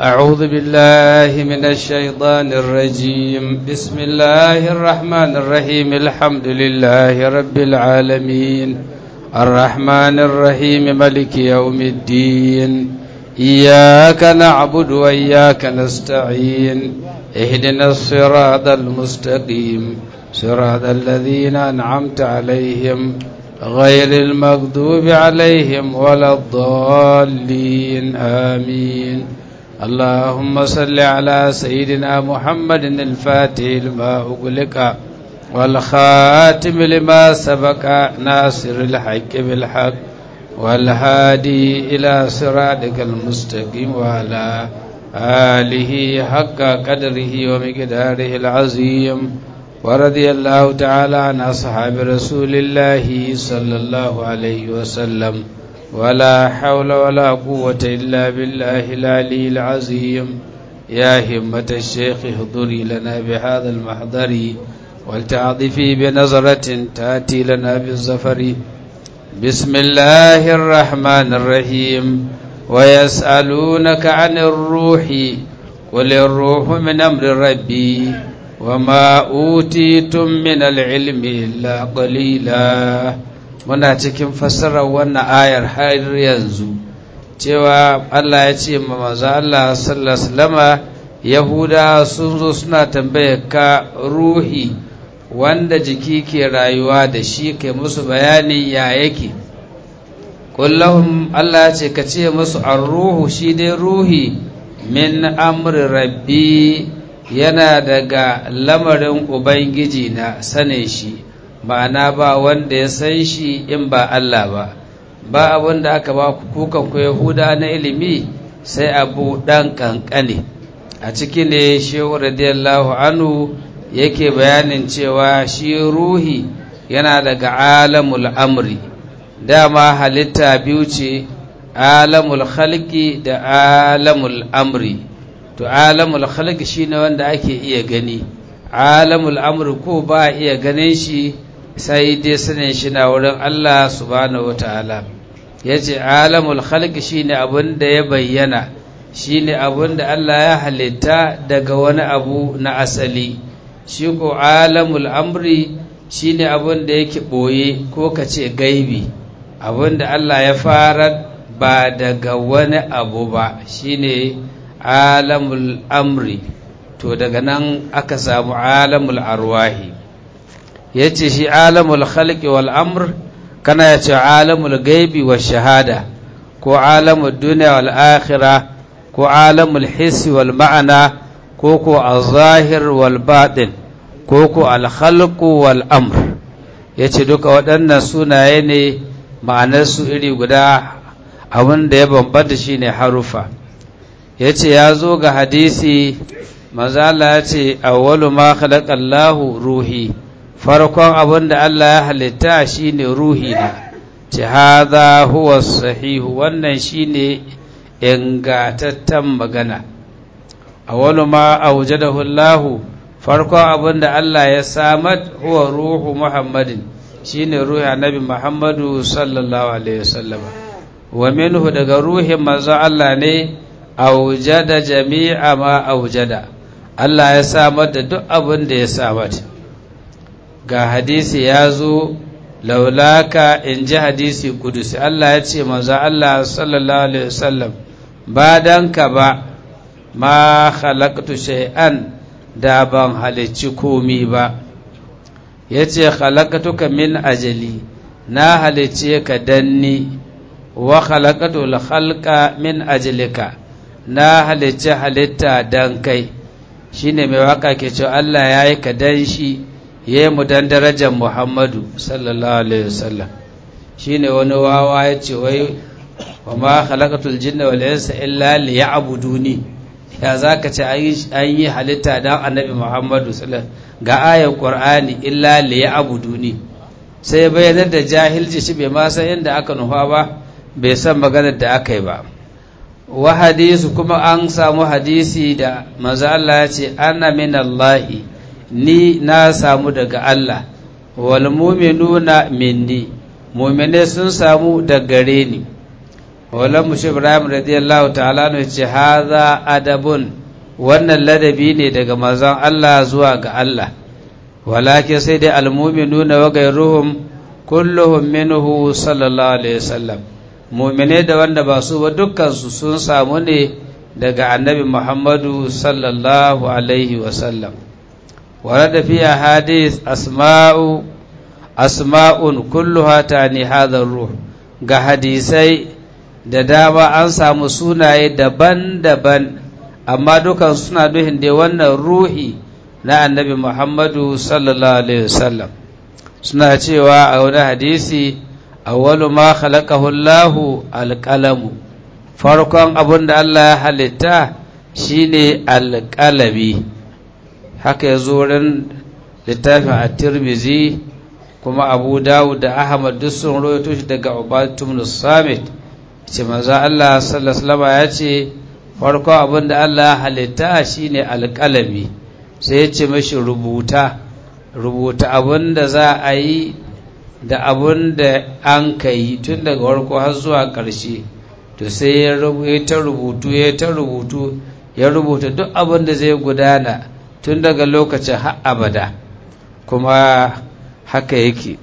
أعوذ بالله من الشيطان الرجيم بسم الله الرحمن الرحيم الحمد لله رب العالمين الرحمن الرحيم مالك يوم الدين إياك نعبد وإياك نستعين اهدنا الصراط المستقيم صراط الذين أنعمت عليهم غير المغضوب عليهم ولا الضالين آمين اللهم صل على سيدنا محمد الفاتح لما أغلق والخاتم لما سبق ناصر الحق بالحق والهادي إلى صراطك المستقيم وعلى آله حق قدره ومقداره العظيم ورضي الله تعالى عن أصحاب رسول الله صلى الله عليه وسلم ولا حول ولا قوة إلا بالله العلي العظيم يا همة الشيخ احضري لنا بهذا المحضر ولتعطفي بنظرة تأتي لنا بالظفر بسم الله الرحمن الرحيم ويسألونك عن الروح قل الروح من أمر ربي وما أوتيتم من العلم إلا قليلا muna cikin fassarar wannan ayar har yanzu cewa Allah ya ce ma manzo Allah sallallahu alaihi wasallama Yahuda sun zo suna tambayar ka ruhi wanda jiki ke rayuwa da shi kai musu bayani ya yake kullahum Allah ya ce ka ce musu ar-ruhu shi dai ruhi min amri rabbi yana daga lamarin ubangiji na sane shi ma'ana ba wanda ya san shi in ba Allah ba abin da aka ba kukan ku Yahuda na ilimi sai abu dan kankane a ciki ne shehu radiyallahu anhu yake bayanin cewa shi ruhi yana daga alamul amri dama halitta biyu ce alamul khalqi da alamul amri to alamul khalqi shine wanda ake iya gani alamul amri ko ba iya ganin shi sai dai sanin shi na wurin Allah subhanahu wataala yace alamul khalqi shine abin da ya bayyana shine abin da Allah ya halitta daga wani abu na asali shi ko alamul amri shine abin da yake boye ko kace gaibi abin da Allah ya fara ba daga wani abu ba shine alamul amri to daga nan aka samu alamul arwahi yace shi alamul khalqi wal amr kana yace alamul gaibi wash shahada ko alamul dunya wal akhirah ko alamul hissi wal ma'ana ko az-zahir wal batin ko al khalqu wal amr yace duka waɗannan sunaye ne ma'anar su iri guda abin da ya bambanta shine harufa yace ya zo ga hadisi manzo Allah yace awwalu ma khalaqallahu ruhi farkon abin da Allah ya halitta shine ruhi na ce hadha huwa sahihu wannan shine ingatattan magana awwalu ma awjadahu Allah farkon abin da Allah ya samar huwa ruhu Muhammadin shine ruhi annabi Muhammadu sallallahu alaihi wasallam wa minhu daga ruhin manzo Allah ne awjada jami'a ma awjada Allah ya samar da duk abin da ya samar ga hadisi ya zo laulaka in ji hadisi kudusi Allah ya ce manzo Allah sallallahu alaihi wasallam ba dan ka ba ma khalaqtu shay'an da ban halicci komi ba yace khalaqtuka min ajali na halicce ka danni wa khalaqtu al-khalqa min ajlika na halicce halitta dan kai shine mai waka ke cewa Allah yayi ka dan shi yayi mu dan darajar Muhammadu sallallahu alaihi wasallam shine wani wawa yace wai wa ma khalaqatul jinna wal insa illa liya'buduni ya zaka ce an yi halitta dan annabi Muhammadu sallallahu ga ayar Qur'ani illa liya'buduni sai bayyana da jahilci shi bai ma san inda aka nufa ba bai san maganar da aka yi ba wa hadisu kuma an samu hadisi da manzo Allah ya ce ana minallahi ni na samu daga Allah wal mu'minuna minni mu'mine sun samu daga gare ni Maulan Mushe Ibrahim radiyallahu ta'ala ne ce haza adabun, wannan ladabi ne daga manzon Allah zuwa ga Allah, walakin sai dai almu'minuna wa ghayruhum kulluhum minhu sallallahu alaihi wasallam, mu'mine da wanda ba su ba dukkan su sun samu ne daga annabi Muhammadu sallallahu alaihi wasallam. Warada fi hadith asma'un kulluha tani hadha ruh, ga hadisai da dama an samu sunaye daban-daban amma dukan suna nuhin da wannan ruhi na annabi Muhammadu sallallahu alaihi wasallam. Suna cewa a wani hadisi awwalu ma khalaqahu Allahu alqalamu, farkon abin da Allah ya halitta shine alqalami. Haka ya zo wurin littafin at-Tirmidhi, kuma Abu Dawud da Ahmad duk sun rawaito shi daga Ubadah ibn Samit, ce manzo Allah sallallahu alaihi wasallam ya ce farkon abin da Allah ya halitta shine alqalami, sai ya ce mashi rubuta abin da za a yi da abin da an ka yi tun daga farko har zuwa ƙarshe. To sai ya ta rubutu ya rubuta duk abin da zai gudana tun daga lokacin har abada, kuma haka yake.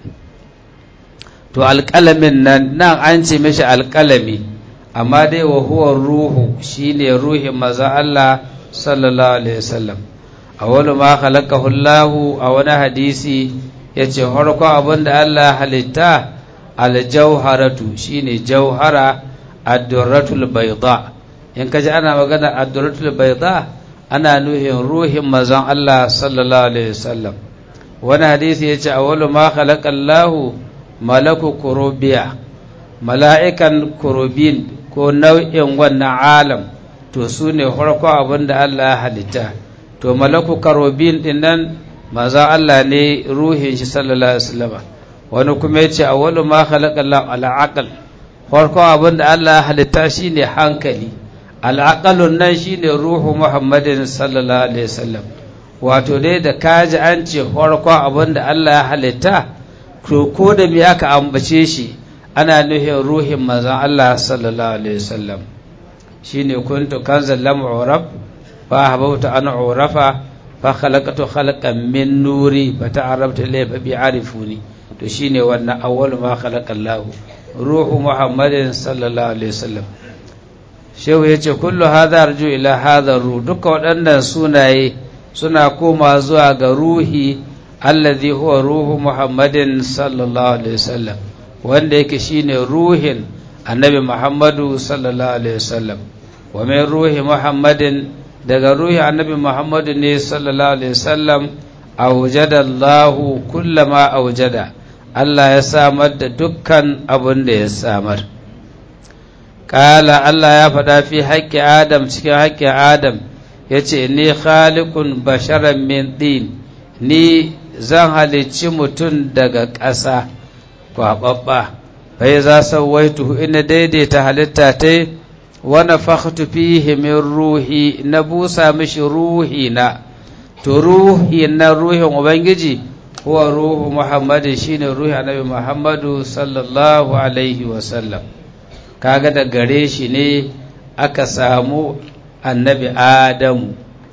To alƙalamin nan an ce mashi alƙalami, amma dai wa huwa ruhu, shine ruhin maza Allah sallallahu alaihi wasallam. Awwalu ma khalaqahu Allah, a wani hadisi yace farko abin da Allah halitta aljauharatu, shine jauhara ad-durratul bayda. In kaji ana magana ad-durratul bayda ana nuhin ruhin mazan Allah sallallahu alaihi wasallam. Wani hadisi yace awwalu ma khalaqa Allah malaku kurubiya, mala'ikan kurubin ko nau'in wannan alam, to su ne farko abin da Allah ya halitta. To malaku kurubin din nan maza Allah ne ruhin shi sallallahu alaihi wasallam. Wani kuma yace awwalu ma khalaqa Allah al-aql, farko abin da Allah ya halitta shine hankali. Al-aqlun nan shine ruhu Muhammadin sallallahu alaihi wasallam. Wato dai da kaji an ce farko abin da Allah ya halitta, ko da me aka ambace shi ana nuhin ruhin manzon Allah sallallahu alaihi wasallam. Shine kuntu kanzal lam urab fa habauta an urafa fa khalaqatu khalqan min nuri fa ta'arabtu ilayhi fa bi'arifuni. To shine wannan awwalu ma khalaqa Allah, ruhu Muhammadin sallallahu alaihi wasallam. Shehu yace kullu hadha arju ila hadha ruh, duka waɗannan sunaye suna koma zuwa ga ruhi alladhi huwa ruhu Muhammadin sallallahu alaihi wasallam, wanda yake shine ruhin annabi Muhammadu sallallahu alaihi wasallam. Wa min ruhi Muhammadin, daga ruhi annabi Muhammadu ne sallallahu alaihi wasallam, awjada Allahu kullama awjada, Allah ya samar da dukkan abin da ya samar. Kala Allah ya faɗa fi haƙƙi Adam, cikin haƙƙin Adam yace ni khaliqun basharan min din, ni zan halicci mutum daga ƙasa kwaɓaɓɓa. Bai za sawaituhu, ina daidaita halitta ta, wa nafakhtu fihi min ruhi, na busa mishi ruhi na. To ruhi na ruhin Ubangiji huwa ruhu Muhammadin, shine ruhi annabi Muhammadu sallallahu alaihi wasallam. Kaga da gare shi ne aka samu annabi Adamu.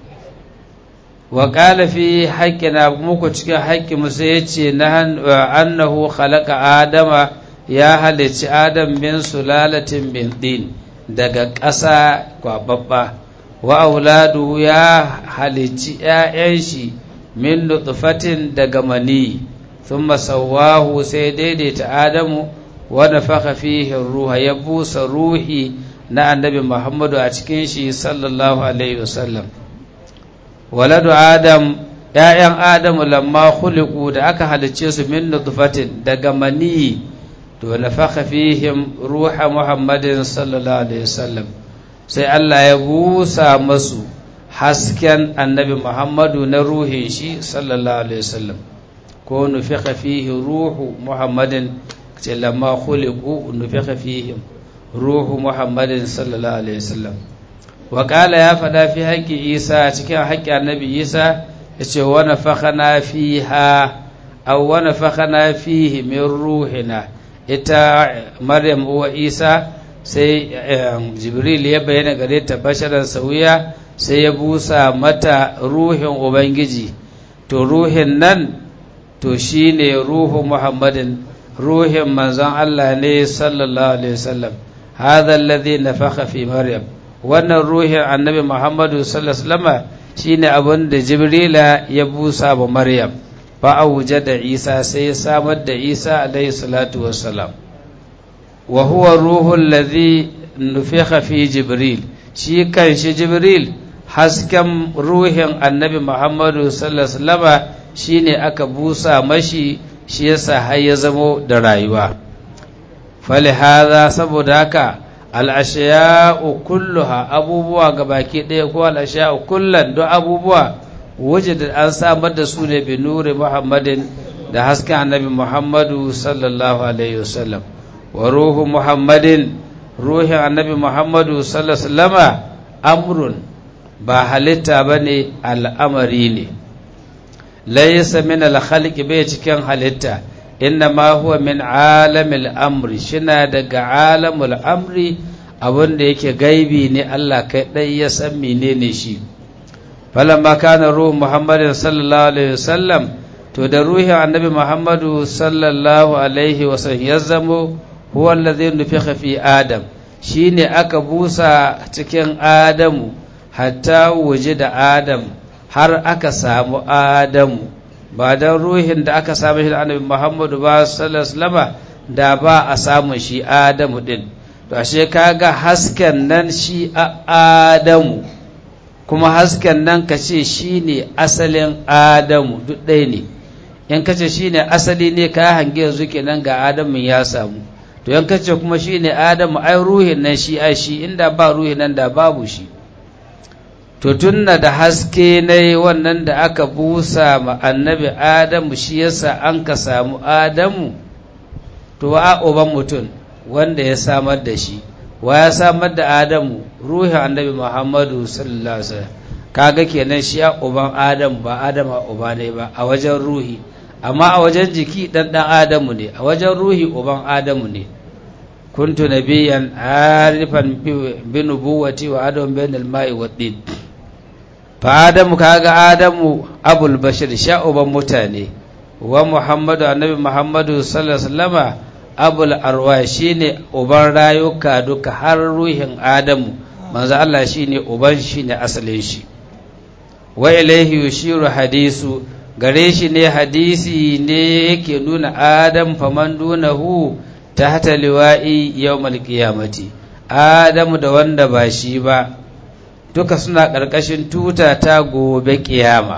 Wa qala fi haqqina, muku cikin haƙƙi musa yace annahu khalaqa Adama, ya halicci Adam min sulalatin min din, daga ƙasa kwaɓaɓɓa. Wa auladu, ya halicci ‘ya'yan shi min nutfatin, daga mani. Thumma sawwahu, sai daidaita Adamu, wa nafakha fihi ruha, ya busa ruhi na annabi Muhammadu a cikin shi sallallahu alaihi wasallam. Waladu Adam, ‘ya'yan Adamu lamma khuliqu, da aka halicce su min nutfatin, daga mani, to nafakha fihim ruha Muhammadin sallallahu alaihi wasallam, sai Allah ya busa masu hasken annabi Muhammadu na ruhin shi sallallahu alaihi wasallam. Ko nufika fihi ruhu Muhammadin, ce lamma khuliqu nufika fihim ruhu Muhammadin sallallahu alaihi wasallam. Wa qala, ya fada fi haqqi Isa, cikin haƙƙi annabi Isa yace wa nafakhana fiha, aw wa nafakhana fihi min ruhina. Ita Maryam uwa Isa sai jibril ya bayyana gare ta basharan sauya sai ya busa mata ruhin ubangiji to ruhin nan to shine ruhu muhammadin ruhin manzon Allah ne sallallahu alaihi wasallam hadha alladhi nafakha fi maryam wannan ruhin annabi muhammadu sallallahu alaihi wasallam shine abin da jibrila ya busa wa maryam fa awjada isa sai ya samar da isa alaihi salatu wassalam wa huwa ruhul ladhi nufikha fi jibril shi kan shi jibril hasken ruhin annabi muhammadu sallallahu alaihi wasallam shine aka busa mashi shi yasa har ya zamo da rayuwa fali hadha saboda haka al-ashya'u kulluha abubuwa gabaki ɗaya ko al-ashya'u kullan duk abubuwa wujida an samar da su ne bi nuri muhammadin da hasken annabi muhammadu sallallahu alaihi wasallam wa ruhu muhammadin ruhin annabi muhammadu sallallahu alaihi wasallama amrun ba halitta bane al'amari ne laysa min al-khalqi bai cikin halitta inna ma huwa min alamil amri shina daga alamul amri abinda yake gaibi ne Allah kai dai ya san menene shi falamma kana ruhu muhammadin sallallahu alaihi wasallam to da ruhin annabi muhammadu sallallahu alaihi wasallam ya zamo huwa alladhi nufikha fi adam shine aka busa cikin adamu hatta wujida adam har aka samu adamu ba don ruhin da aka samu shi da annabi muhammadu ba sallallahu alaihi wasallam da ba a samu shi adamu din to ashe kaga hasken nan shi adamu kuma hasken nan kace shine asalin adamu duk ɗaya ne in kace shine asali ne ka hange yanzu kenan ga adamu ya samu to in kace kuma shine adamu ai ruhin nan shi ai shi inda ba ruhin nan da babu shi to tunna da haske ne wannan da aka busa ma annabi adamu shi yasa an ka samu adamu to wa uban mutum wanda ya samar da shi wa ya samar da adamu ruhin annabi muhammadu sallallahu alaihi wasallam kaga kenan shi ya uban adamu ba adama uba ne ba a wajen ruhi amma a wajen jiki dan adamu ne a wajen ruhi uban adamu ne kuntu nabiyan arifan bi nubuwati wa adam bainal ma'i wad din fa adamu kaga adamu abul bashir sha'uban mutane wa muhammadu annabi muhammadu sallallahu alaihi wasallama abul arwa shine uban rayuka duka har ruhin adamu manzo Allah shine uban shine asalin shi wa ilaihi yushiru hadisu gare shi ne hadisi ne yake nuna adam faman dunahu tahta liwa'i yawmal qiyamati adamu da wanda ba shi ba duka suna ƙarƙashin tuta ta gobe ƙiyama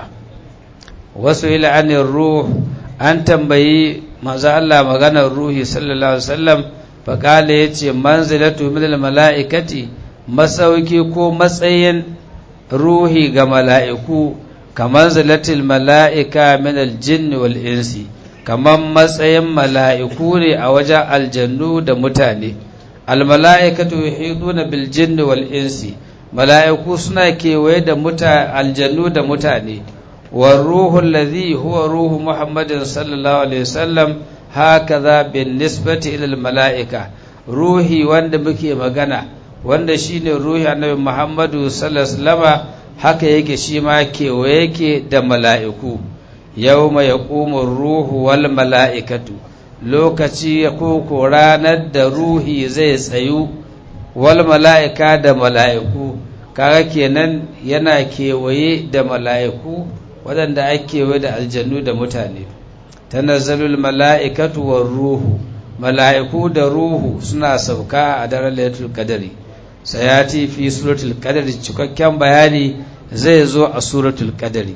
wasu ila'anin ruh an tambayi manzo Allah maganar ruhi sallallahu alaihi wasallam faƙala ya ce manzilatu minal mala'ikati masauki ko matsayin ruhi ga mala'iku kamar zilatil mala'ika minal jinni wal insi kamar matsayin mala'iku ne a wajen aljannu da mutane almala'ikatu yuhiduna bil jinni wal insi mala'iku suna kewaye da aljannu da mutane wa ruhun lazi huwa ruhu muhammadin sallallahu alaihi wasallam hakaza bin nisbati ilal mala'ika ruhi wanda muke magana wanda shine ruhi annabi muhammadu sallallahu alaihi wasallam haka yake shi ma kewaye yake da mala'iku yawma yaqumu ruhu wal mala'ikatu lokaci ko ranar da ruhi zai tsayu wal mala'ika da mala'iku kaga kenan yana kewaye da mala'iku waɗanda ake kewaye da aljannu da mutane tanazzalul mala'ikatu war ruhu mala'iku da ruhu suna sauka a daren lailatul qadri sayati fi suratul qadri cikakken bayani zai zo a suratul qadri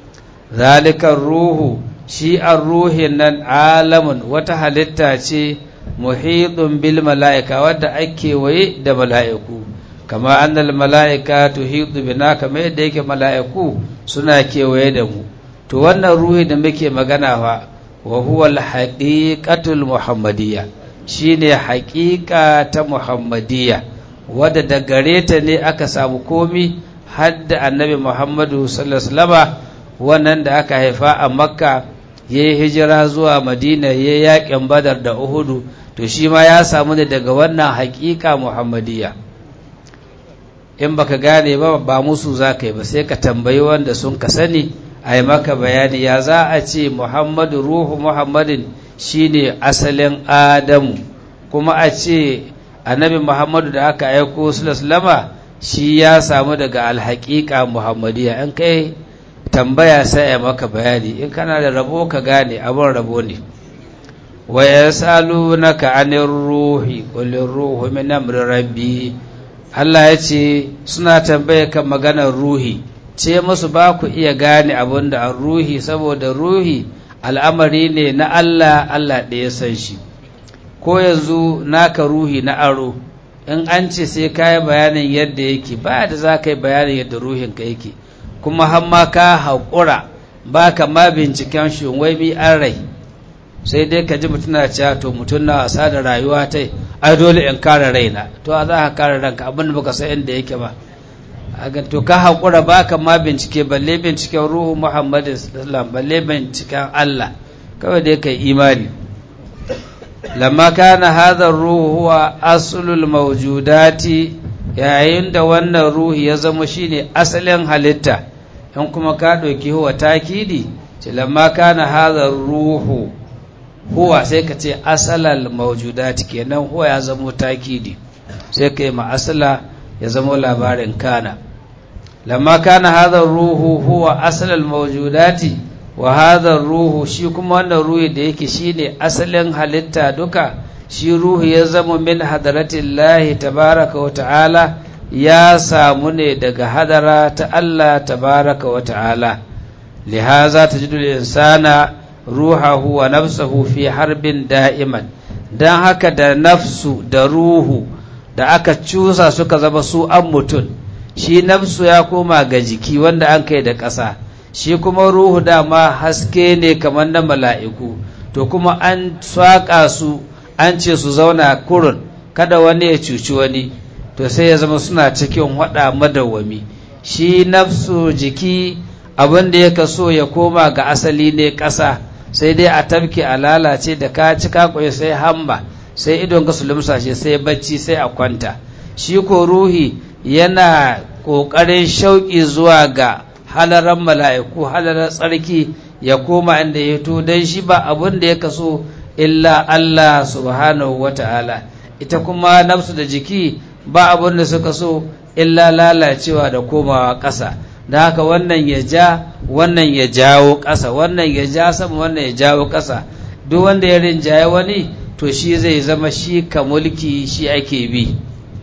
zalika ruhu shi ar-ruhin nan alamun wata halitta ce muhidun bil mala'ika wadda ake waye da mala'iku kama annal mala'ika tuhidu bina kama yadda yake mala'iku suna kewaye da mu to wannan ruhi da muke magana fa wa huwa al-haqiqatul muhammadiyya shine haqiqa ta muhammadiyya wadda da gare ta ne aka samu komi hadda annabi muhammadu sallallahu alaihi wasallam wannan da aka haifa a makka yayi hijira zuwa madina yayi yakin badar da uhudu to shi ma ya samu ne daga wannan haƙiƙa muhammadiyya. In baka gane ba musu za ka yi ba, sai ka tambayi wanda sun ka sani a yi maka bayani. Ya za a ce Muhammadu ruhu Muhammadin shine asalin Adamu, kuma a ce annabi Muhammadu da aka aiko sallama shi ya samu daga alhaƙiƙa muhammadiyya. In kai tambaya sai a maka bayani, in kana da rabo ka gane abin rabo ne. wa yasalunaka anir ruhi qul ruhu min amri rabbi. Allah ya ce suna tambaye kan maganar ruhi, ce musu ba ku iya gane abin da an ruhi, saboda ruhi al'amari ne na Allah, Allah ɗaya san shi. Ko yanzu naka ruhi na aro, in an ce sai ka yi bayanin yadda yake, ba da za ka yi bayanin yadda ruhinka yake, kuma hamma ka haƙura ba ka ma binciken shi wai mi an rai, sai dai ka ji mutum na cewa to mutum na wasa da rayuwa ta ai dole in kare raina. To a za ka kare ranka abin da baka san inda yake ba. To ka haƙura ba ka ma bincike, balle binciken ruhu Muhammadin sallallahu, balle binciken Allah, kawai dai kai imani. lamma kana hadha ruhu huwa aslul mawjudati, yayin da wannan ruhi ya zama shine asalin halitta. in kuma ka ɗauki huwa takidi, ce lamma kana hadha ruhu huwa, sai ka ce asalal mawjudati, kenan huwa ya zama takidi, sai ka yi ma asala ya zama labarin kana. lamma kana hadha ruhu huwa asalal mawjudati wa hadha ruhu, shi kuma wannan ruhi da yake shine asalin halitta duka, shi ruhi ya zama min hadaratillahi tabaraka wa ta'ala, ya samu ne daga hadara ta Allah tabaraka wa ta'ala. lihaza tajidu al-insana ruhahu wa nafsuhu fi harbin da'iman. dan haka da nafsu da ruhu da aka cusa suka zama su an mutum. shi nafsu ya koma ga jiki wanda an kai da ƙasa, shi kuma ruhu dama haske ne kamar na mala'iku, to kuma an saƙa su an ce su zauna kurun kada wani ya cuci wani, to sai ya zama suna cikin waɗa madawwami. shi nafsu jiki abin da ya kaso ya koma ga asali ne ƙasa, sai dai a tafki a lalace da ka ci kakwai sai hamba, sai idon ka su lumsashe sai bacci sai a kwanta. shi ko ruhi yana ƙoƙarin shauƙi zuwa ga halaran mala'iku, halarar tsarki, ya koma inda ya to, don shi ba abin da ya kaso illa Allah subhanahu wa ta'ala. ita kuma nafsu da jiki ba abin da suka so illa lalacewa da komawa ƙasa. da haka wannan ya ja wannan ya jawo ƙasa, wannan ya ja sama wannan ya jawo ƙasa. duk wanda ya rinjaye wani to shi zai zama shi ka mulki, shi ake bi.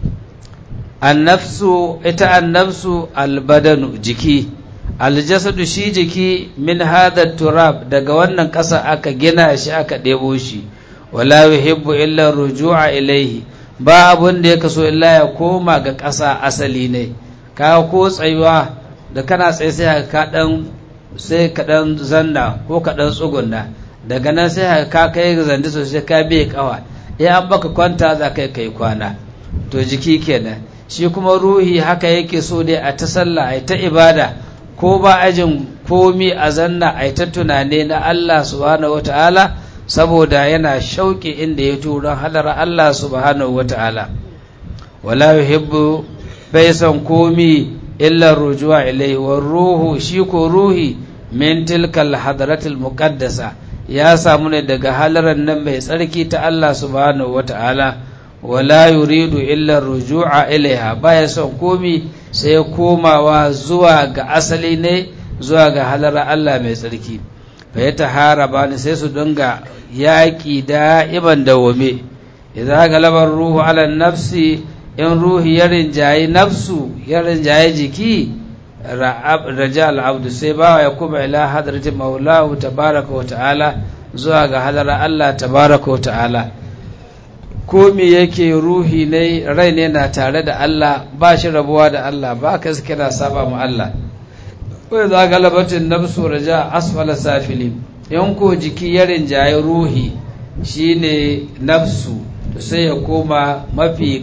annafsu, ita annafsu albadanu jiki, aljasadu shi jiki min hada turab, daga wannan ƙasa aka gina shi aka ɗebo shi. wala yuhibbu illa ruju'a ilaihi, ba abun da ya kaso illa ya koma ga ƙasa asali ne. ka ko tsayuwa da kana tsaye sai ka dan zanna ko ka dan tsugunna, daga nan sai ka kai zandi sosai ka biye kawa, an baka kwanta za ka kai kwana. to jiki kenan. shi kuma ruhi haka yake so dai a ta sallah a ta ibada, ko ba ajin komi a zanna a ta tunane na Allah subhanahu wata'ala, saboda yana shauƙi inda ya turan halar Allah subhanahu wata'ala. wala yuhibbu, bai san komi illa rujuwa ilai. wa ruhu, shi ko ruhi min tilkal hadratil muqaddasa, ya samu ne daga halaran nan mai tsarki ta Allah subhanahu wata'ala. wala yuridu illa ruju'a ilaiha, baya son komi sai komawa zuwa ga asali ne, zuwa ga halara Allah mai tsarki. fa ya taharaba ne, sai su dinga yaƙi da'iban dawame. idza galaba ruhu ala nafsi, in ruhi ya rinjaye nafsu, ya rinjaye jiki, raja al-abdu, sai bawa ya kuma ila hadrati maulahu tabaraka wa ta'ala, zuwa ga halara Allah tabaraka wa ta'ala. ko me yake ruhi ne, rai ne na tare da Allah, ba shi rabuwa da Allah, ba ka suke na saba mu Allah. wai za galabatin nafsu raja asfala safili, in ko jiki ya rinjaye ruhi shine nafsu, to sai ya koma mafi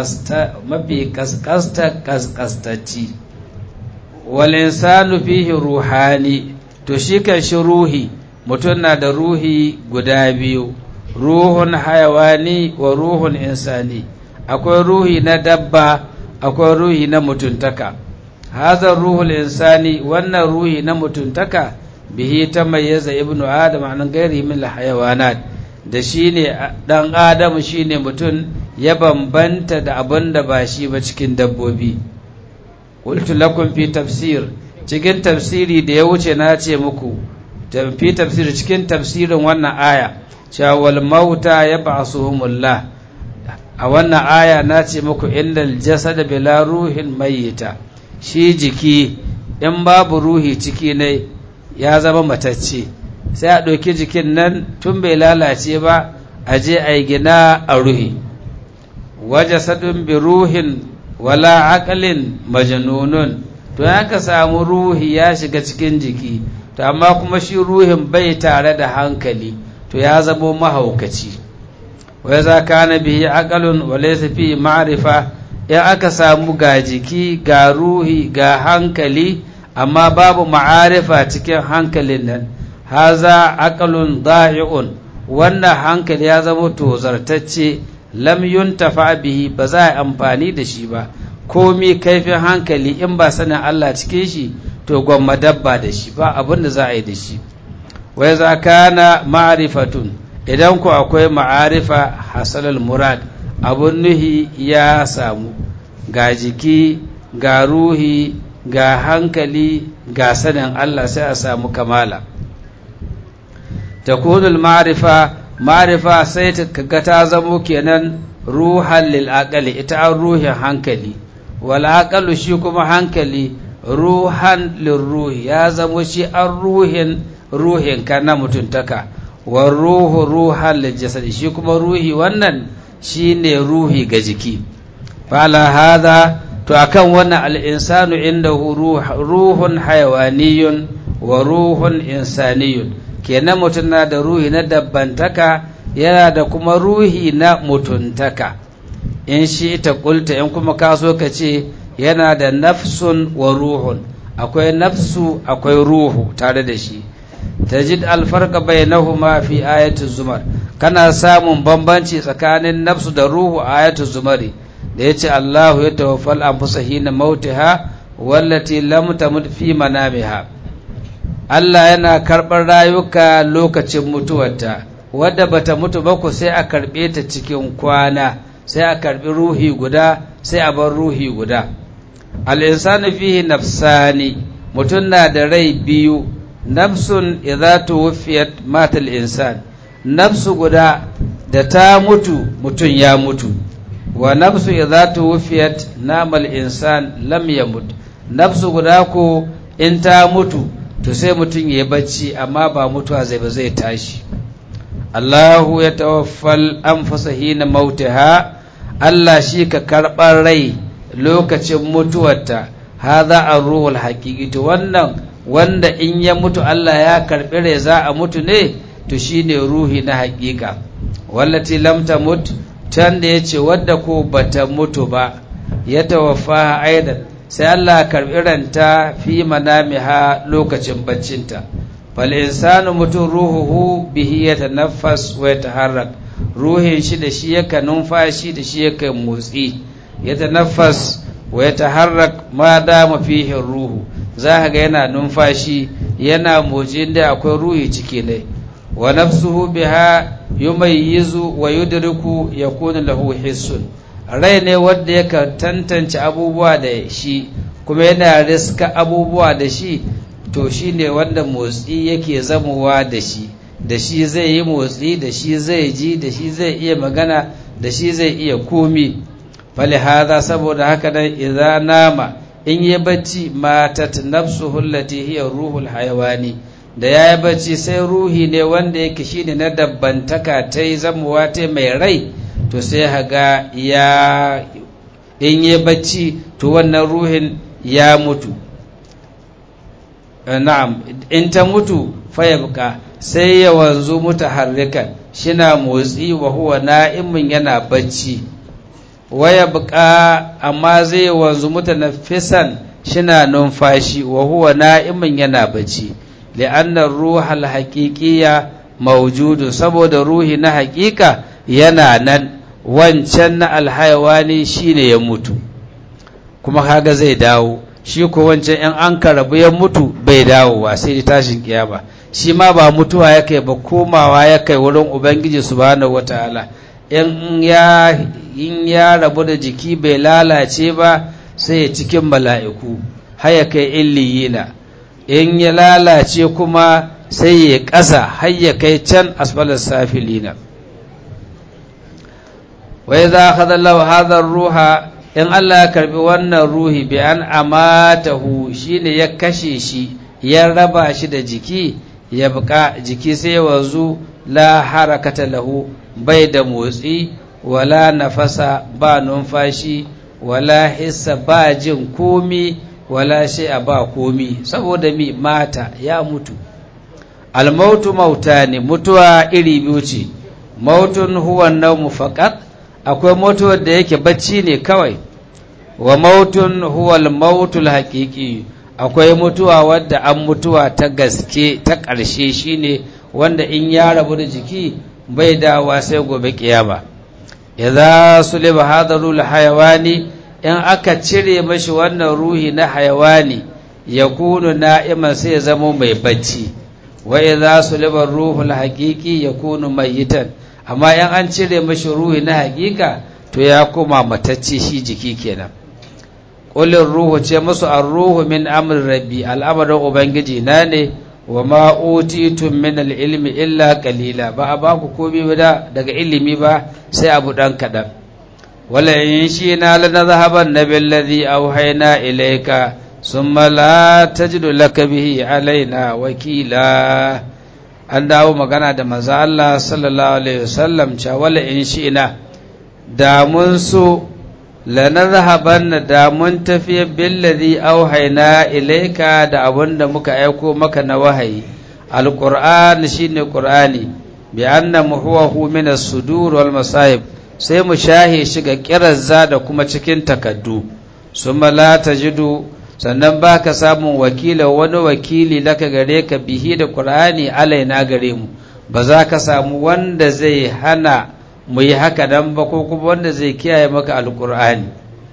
kaskastacci. wal insanu fihi ruhani, to shi kan shi ruhi, mutum na da ruhi guda biyu. ruhun hayawani wa ruhun insani, akwai ruhi na dabba akwai ruhi na mutuntaka. hazar ruhul insani, wannan ruhi na mutuntaka, bihi tamayyaza ibnu adam an gairi min hayawanat, da shine dan adam shine mutum ya bambanta da abin da ba shi ba cikin dabbobi. qultu lakum fi tafsir, cikin tafsiri da ya wuce na ce muku fi tafsir, cikin tafsirin wannan aya cewa wal mauta yab'asuhumullah, a wannan aya na ce muku innal jasad bila ruhin mayyita, shi jiki in babu ruhi ciki ne ya zama matacce, sai a ɗauki jikin nan tun bai lalace ba a je a yi gina a ruhi. wajasadun bi ruhin wala aqalin majnunun, to ka samu ruhi ya shiga cikin jiki to amma kuma shi ruhin bai tare da hankali, to ya zamo mahaukaci. wa za kana bihi aqalun wa laysa fi ma'rifa, in aka samu ga jiki ga ruhi ga hankali amma babu ma'arifa cikin hankalin nan, haza aqalun da'i'un, wannan hankali ya zama tozartacce, lam yuntafa bihi, ba za a amfani da shi ba. komi kaifin hankali in ba sanin Allah cikin shi to gwamma dabba da shi, ba abin da za a yi da shi. wai za kana ma'rifatun, idan ku akwai ma'arifa hasalal murad, abun nuhi ya samu, ga jiki ga ruhi ga hankali ga sanin Allah, sai a samu kamala. takunul ma'rifa sai kaga ta zamo kenan ruhan lil aqali, ita an ruhin hankali, wal aqalu shi kuma hankali ruhan lil ruhi, ya zamo shi an ruhin ka na mutuntaka, wa ruhu ruhan lil jasadi, shi kuma ruhi wannan shine ruhi ga jiki. fala hada, to akan wannan al-insanu indahu ruhun hayawaniyun wa ruhun insaniyun, kenan mutum na da ruhi na dabbantaka, yana da kuma ruhi na mutuntaka. in shi ta kulta, in kuma ka so ka ce yana da nafsun wa ruhun, akwai nafsu akwai ruhu tare da shi. tajid alfarqa bainahuma fi ayati zumar, kana samun bambanci tsakanin nafsu da ruhu a ayatu zumari da yace Allahu yatawaffal anfusa hina mautiha wallati lam tamut fi manamiha, Allah yana karɓar rayuka lokacin mutuwarta, wadda bata mutu ba ku sai a karɓe ta cikin kwana, sai a karɓi ruhi guda sai a bar ruhi guda. al-insanu fihi nafsani, mutum na da rai biyu, nafsun idza tuwfiyat matal insan, nafsu guda da ta mutu mutum ya mutu, wa nafsu idza tuwfiyat namal insan lam yamut, nafsu guda ko in ta mutu to sai mutum ya bacci amma ba mutuwa zai ba, zai tashi. Allahu ya tawaffal anfusa hina mautaha, Allah shi ka karɓar rai lokacin mutuwarta. hadha ar-ruhul haqiqi, to wannan wanda in ya mutu Allah ya karɓi rai za a mutu ne, to shine ruhi na haƙiƙa. wallati lam tamut, can da yace wadda ko bata mutu ba, ya tawaffa aidan, sai Allah karɓi ranta fi manamiha lokacin baccinta. fal insanu mutum ruhuhu bihi yatanaffas wa yataharrak, ruhin shi da shi yake numfashi da shi yake motsi. yatanaffas wa yataharrak ma dama fihi ruhu, za ga yana numfashi yana motsi inda akwai ruhi ciki ne. wa nafsuhu biha yumayyizu wa yudriku yakunu lahu hissun, rai ne wanda yake tantance abubuwa da shi kuma yana riska abubuwa da shi, to shi ne wanda motsi yake zamowa da shi, da shi zai yi motsi, da shi zai ji, da shi zai iya magana, da shi zai iya komi. fali hada, saboda haka nan idza nama, in yi bacci, matat nafsuhu allati hiya ruhul hayawani, da ya yi bacci sai ruhi ne wanda yake shine na dabbantaka ta yi zamowa ta mai rai, to sai haga ya in yi bacci to wannan ruhin ya mutu. na'am, in ta mutu fayabka, sai ya wanzu mutaharrikan, shina motsi, wa huwa na'imun, yana bacci. wayabqa, amma zai wanzu mutanaffisan, shina numfashi, wa huwa na'imun, yana bacci. li'anna ruhal haqiqiyya mawjudu saboda ruhi na hakika yana nan, wancan na alhayawani shine ya mutu kuma kaga zai dawo, shi ko wancan in an karabu ya mutu bai dawowa sai tashin kiyama. Shi ma ba mutuwa ya kai ba, komawa ya kai wurin ubangiji subhanahu wataala. in ya rabu da jiki bai lalace ba sai ya cikin mala'iku har ya kai illiyina, in ya lalace kuma sai ya ƙasa har ya kai can asfalar safilina. wai za ka zalla hadar ruha, in Allah ya karbi wannan ruhi bi an amatahu, shine ya kashe shi ya raba shi da jiki, ya buka jiki sai wanzu la harakata lahu, bai da motsi, wala nafasa ba numfashi, wala hissa ba jin komi, wala shay'a ba komi, saboda mi mata ya mutu. Almautu mautani, mutuwa iri biyu ce, mautun huwa nawmu faqat, akwai mutuwar da yake bacci ne kawai, wa mautun huwa al-mautul haqiqi, akwai mutuwa wadda an mutuwa ta gaske ta ƙarshe, shine wanda in ya rabu da jiki bai dawa sai gobe kiyama. Idza suliba hadarul hayawani, in aka cire mashi wannan ruhi na hayawani, yakunu na'iman sai ya zama mai bacci, wa idza suliba ruhul haqiqi yakunu mayitan, amma in an cire mashi ruhi na haƙiƙa to ya koma matacce shi jiki kenan. Qulin ruhu, ce musu ar-ruhu min amri rabbi, al'amarin ubangiji na ne, wa ma utitum min al-ilmi illa qalila, ba a baku komai ba daga ilimi ba sai abu dan kadan. wala in shi na lanadhhaban nabil ladhi awhayna ilayka summa la tajidu laka bihi alaina wakila. An dawo magana da manzo Allah sallallahu alaihi wasallam cewa wala in shi na, da mun so lanadhhaban, da mun tafi billadhi auhayna ilayka, da abunda muka aiko maka na wahayi. Alquran shine qur'ani, bi anna huwa min as-sudur wal masahib, sai mu shahe shi ga kirazza da kuma cikin takaddu. Summa la tajidu, sannan baka samun wakila, wani wakili laka gare ka bihi da qur'ani alaina gare mu, ba za ka samu wanda zai hana mu yi haka dan ba, ko kuma wanda zai kiyaye maka alqur'ani.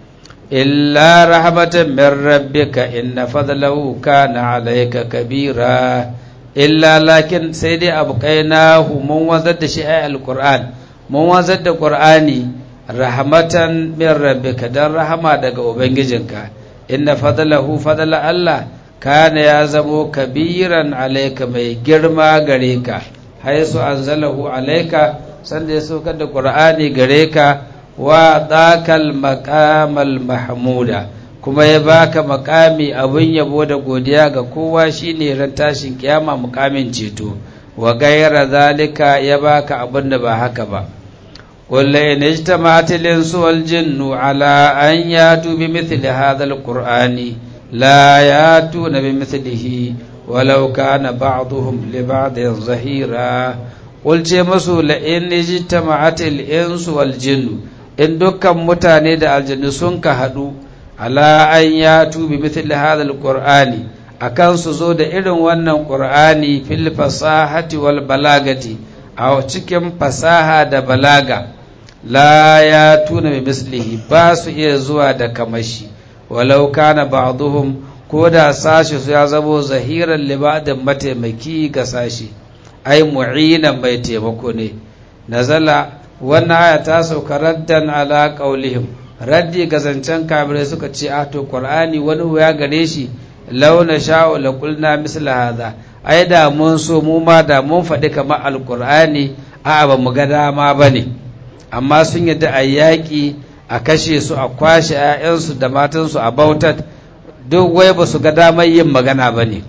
illa rahmatan min rabbika inna fadlahu kana alayka kabira. Illa lakin sai dai abqainahu, mun wazar da shi ay alqur'an, mun wazar da qur'ani rahmatan min rabbika, dan rahama daga ubangijinka. Inna fadlahu, fadla Allah, kana ya zamo kabiran alayka, mai girma gare ka, haisu anzalahu alayka, sanda ya saukar da qur'ani gare ka, wa dakal maqamal mahmuda, kuma ya baka makami abin yabo da godiya ga kowa, shine ran tashin kiyama mukamin ceto. Wa gaira zalika, ya baka abin da ba haka ba. qul in ijtama'at al-insu wal jinnu ala an yatu bi mithli hadha al-qur'ani la yatuna bi mithlihi walau kana ba'dhum li ba'din zahira. qul ce masu la in ijtama'at al-insu wal jinnu, in dukkan mutane da aljannu sun ka hadu ala an yatu bi mithli hadha al-qur'ani, akan su zo da irin wannan qur'ani, fil fasahati wal balagati, a cikin fasaha da balaga, la yatuna bi mislihi, ba su iya zuwa da kamashi. walau kana ba'dhum, ko da sashi su ya zabo zahiran libadin, mataimaki ga sashi, ai mu'inan mai taimako ne. Nazala, wannan aya ta sauka raddan ala qaulihim, raddi ga zancen kafirai suka ce a to qur'ani wani wuya gare shi, launa sha'u la qulna misla hadha, ai da mun so mu ma da mun faɗi kamar alqur'ani, a ba mu ga dama bane. Amma sun yadda a yaƙi, a kashe su, a kwashe 'ya'yansu da matansu a bautar, duk wai ba su ga damar yin magana bane.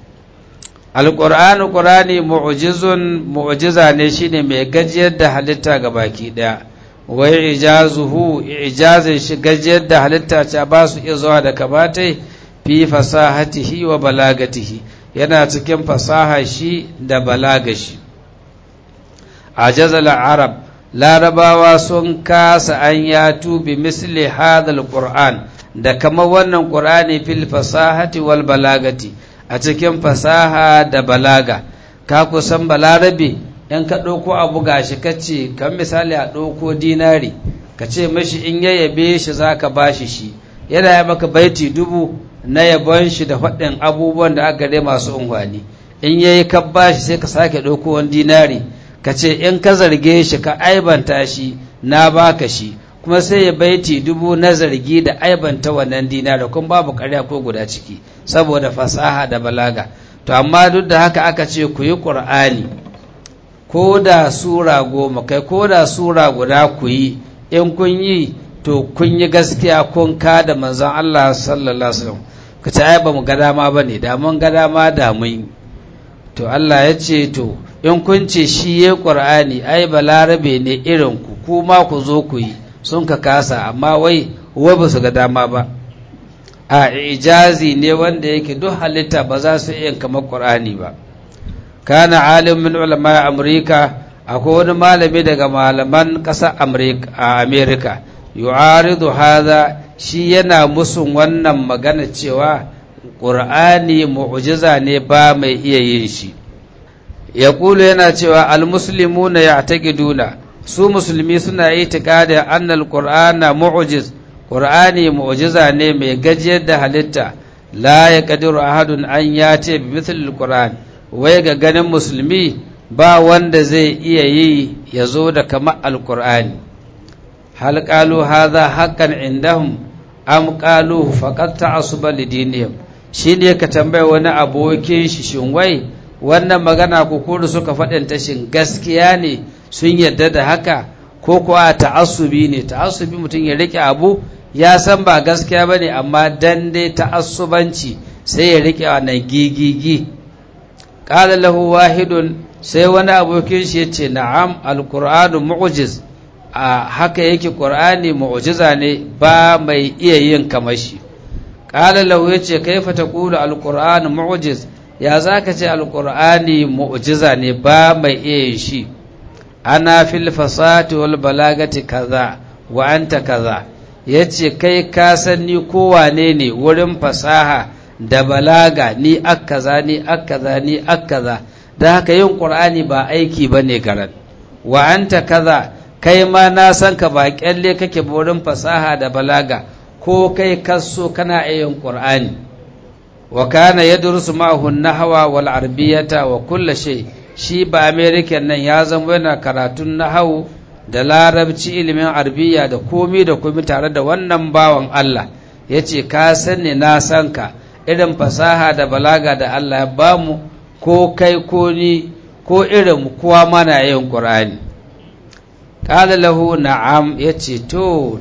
Alƙur'ani, ƙur'ani mu'jiza ne, shine mai gajiyar da halitta ga baki ɗaya. Wai ijazuhu, ijazin shi gajiyar da halitta ce, ba su iya zuwa da kamatai, fi fasahatihi wa balagatihi, yana cikin fasaha shi da balaga shi. Ajazal arab, larabawa sun kasa an yatu bi misli hadal qur'an, da kama wannan qur'ani, fil fasahati wal balagati, a cikin fasaha da balaga. ka kusan balarabe in ka ɗauko abu gashi ka ce kan misali a ɗauko dinari ka ce mashi in ya yabe shi za ka ba shi yana ya maka baiti 1000 na yabon shi da faɗin abubuwan da aka dai masu unhwani in ya yi ka ba shi sai ka sake ɗauko wani dinari ka ce in ka zarge shi ka aibanta shi na baka shi kuma sai ya baiti 1000 na zargi da aibanta wannan dinari kuma babu ƙarya ko guda ciki saboda fasaha da balaga. To amma duk da haka aka ce ku yi ƙur'ani ko da sura 10 kai ko da sura guda ku yi in kun yi to kun yi gaskiya kun ka da manzon Allah sallallahu alaihi wasallam ka ce ai ba mu ga dama bane da mun ga dama da mun. To Allah ya ce to in kun ce shi ya ƙur'ani ai balarabe ne irin ku kuma ku zo ku yi sun ka kasa amma wai ba su ga dama ba. A ijazi ne wanda yake duk halitta ba za su iya kamar ƙur'ani ba. Kana alim min ulama Amurka akwai wani malami daga malaman ƙasar Amerika yu'aridu hadha shi yana musun wannan magana cewa ƙur'ani mu'jiza ne ba mai iya yin shi. Yaqulu yana cewa al-muslimuna ya'taqiduna su musulmi suna itiqadin annal qur'ana mu'jiz Qur'ani mu'jiza ne mai gajiyar da halitta la ya kadiru ahadun an ya ce bi mithlil Qur'an wai ga ganin musulmi ba wanda zai iya yi ya zo da kamar alqur'ani. Hal qalu hadha haqqan indahum am qalu faqad ta'assuba lidinihim shine ka tambaye wani abokin shi shin wai wannan magana ku ko suka faɗin ta shin gaskiya ne sun yarda da haka ko kuwa ta'assubi ne ta'assubi mutum ya rike abu ya san ba gaskiya ba ne amma dan dai ta'assubanci sai ya riƙe wannan gigigi. Ƙala lahu wahidun sai wani abokin shi ya ce na'am alƙur'anu mu'jiz a haka yake ƙur'ani mu'jiza ne ba mai iya yin kamar shi. Ƙala lahu ya ce kaifa taqulu alƙur'anu mu'jiz ya za ka ce alƙur'ani mu'jiza ne ba mai iya yin shi. Ana fil fasati wal balagati kaza wa anta kaza ya ce kai ka san ni kowane ne wurin fasaha da balaga ni akaza ni akaza ni akaza da haka yin ƙur'ani ba aiki ba ne garan wa anta kaza kai ma na san ka ba kyalle kake wurin fasaha da balaga ko kai kaso kana yin ƙur'ani. Wa kana yadrusu ma'ahu nahwa wal arabiyata wa kulli shay shi ba american nan ya zama yana karatun nahwu da larabci ilimin arabiya da komi tare da wannan bawan Allah ya ce ka sani na san ka irin fasaha da balaga da Allah ya bamu ko kai ko ni ko irin kowa mana yin Qur'ani. Qala lahu na'am ya ce to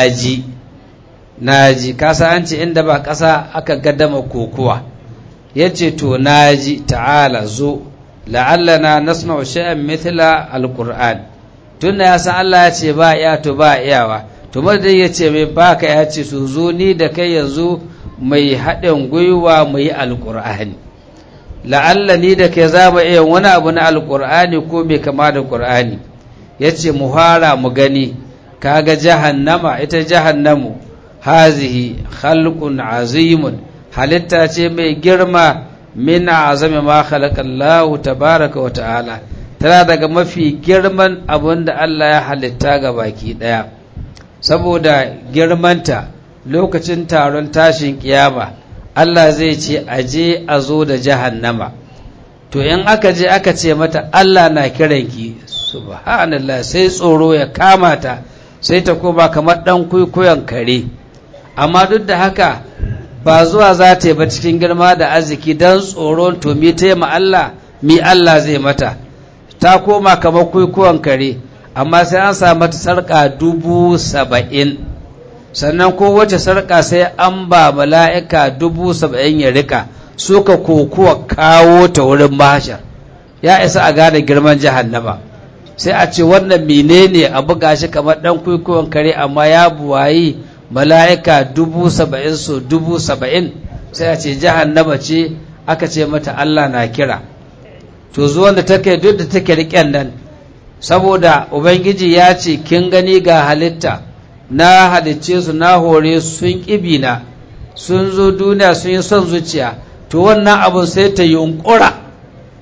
naji kasa an ce inda ba ƙasa aka gaddama kokuwa ya ce to naji ta'ala zo la'allana nasma'u shay'an mithla al-Qur'an tunda ya san Allah ya ce ba iya to ba iyawa to madai ya ce mai baka ya ce su zo ni da kai yanzu mai haɗin gwiwa mu yi alƙur'ani la'alla ni da kai za mu iya wani abu na alƙur'ani ko mai kama da ƙur'ani ya ce mu fara mu gani kaga jahannama ita jahannamu hazihi khalqun azimun halitta ce mai girma min azami ma khalaqallahu tabaraka wa ta'ala tana daga mafi girman abin da Allah ya halitta ga baki ɗaya saboda girmanta lokacin taron tashin kiyama Allah zai ce aje a zo da jahannama to in aka je aka ce mata Allah na kiranki subhanallah sai tsoro ya kama ta sai ta koma kamar ɗan kwaikwayon kare amma duk da haka ba zuwa za ta yi ba cikin girma da arziki don tsoron to mi ta yi ma Allah mi Allah zai mata ta koma kamar kwaikwayon kare amma sai an sa mata sarƙa 70,000 sannan kowace sarƙa sai an ba mala'ika 70,000 ya rika suka kokuwa kawo ta wurin mahashar ya isa a gane girman jahannama sai a ce wannan menene a buga shi kamar ɗan kwaikwayon kare amma ya buwayi mala'ika 70,000 so 70,000 sai a ce jahannama ce aka ce mata Allah na kira to zuwan da take duk da take riƙen nan saboda ubangiji ya ce kin gani ga halitta na halicce su na hore sun ƙibina sun zo duniya sun yi son zuciya to wannan abun sai ta yunkura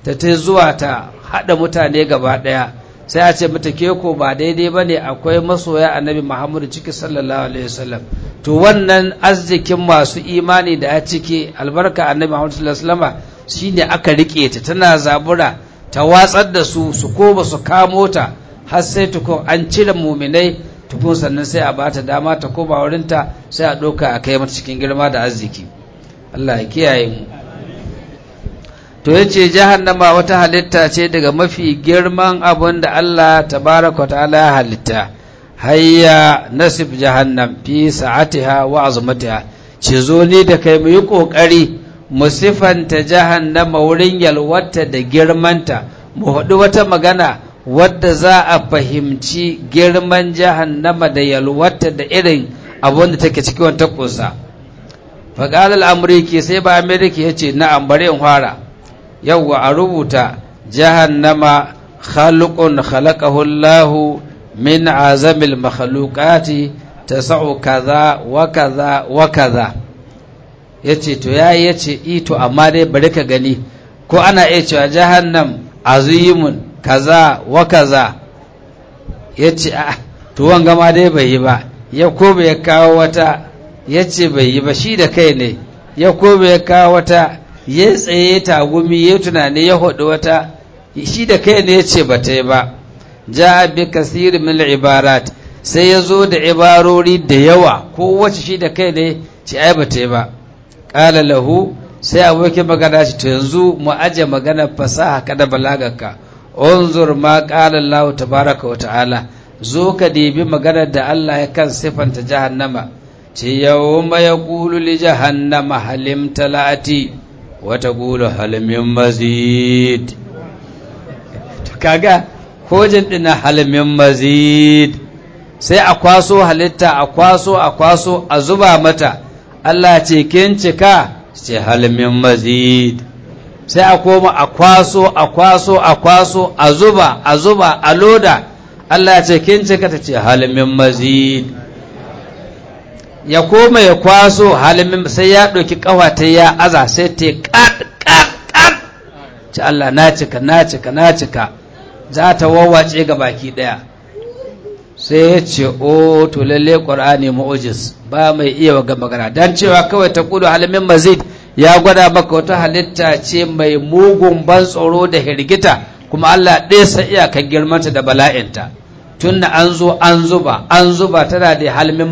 ta zuwa ta haɗa mutane gaba ɗaya sai a ce mata ke ko ba daidai ba ne akwai masoya annabi Muhammadu ciki sallallahu alaihi wasallam to wannan arzikin masu imani da a ciki albarka annabi Muhammadu sallallahu alaihi wasallam shine aka rike ta tana zabura ta watsar da su ko ba su kamo ta har sai tukun an cire muminai tukun sannan sai a bata dama ta koma wurinta sai a ɗauka a kai mata cikin girma da arziki Allah ya kiyaye mu to yace jahannama wata halitta ce daga mafi girman abun da Allah tabaraka ta'ala ya halitta hayya nasib jahannam fi sa'atiha wa azmatiha ce zo ni da kai mu yi kokari mu sifanta jahannama wurin yalwata da girmanta mu haɗu wata magana wadda za a fahimci girman jahannama da yalwata da irin abun da take cikin wata kusa faqala al-amriki sai ba amerika yace na'am bare in fara yawwa a rubuta jahannama khalqun khalaqahu Allah min azamil makhluqati tasau kaza wa kaza wa kaza yace to yace ito amma dai bari ka gani ko ana iya cewa jahannam azimun kaza wa kaza yace a to wanga ma dai bai yi ba ya ko bai kawo wata yace bai yi ba shi da kai ne ya ko bai kawo wata ya tsaye tagumi ya tunani ya hudu wata shi da kai ne ya ce ba ta yi ba ja bi kasir min ibarat sai ya zo da ibarori da yawa ko wacce shi da kai ne ce ai ba ta yi ba qala lahu sai abokin magana shi to yanzu mu aje magana fasaha kada balagarka unzur ma qala Allah tabaraka wa ta'ala zo ka dibi maganar da Allah ya kan sifanta jahannama ce yawma yaqulu li jahannama halim talati wata gula halimin mazid kaga hojin dina halimin mazid sai a kwaso halitta a kwaso a zuba mata Allah ce kin cika ce halimin mazid sai a koma a kwaso a zuba a loda Allah ce kin cika ta ce halimin mazid ya koma ya kwaso halimin sai ya ɗauki ƙawata ya aza sai ta ƙat ci Allah na cika za ta wawace ga baki ɗaya sai ya ce o to lalle ƙwar'ani mu'ujiz ba mai iya ga magana don cewa kawai ta kudu halimin mazid ya gwada maka wata halitta ce mai mugun ban tsoro da hirgita kuma Allah ɗaya sa iyakar girmanta da bala'inta tun da an zuba tana da halmin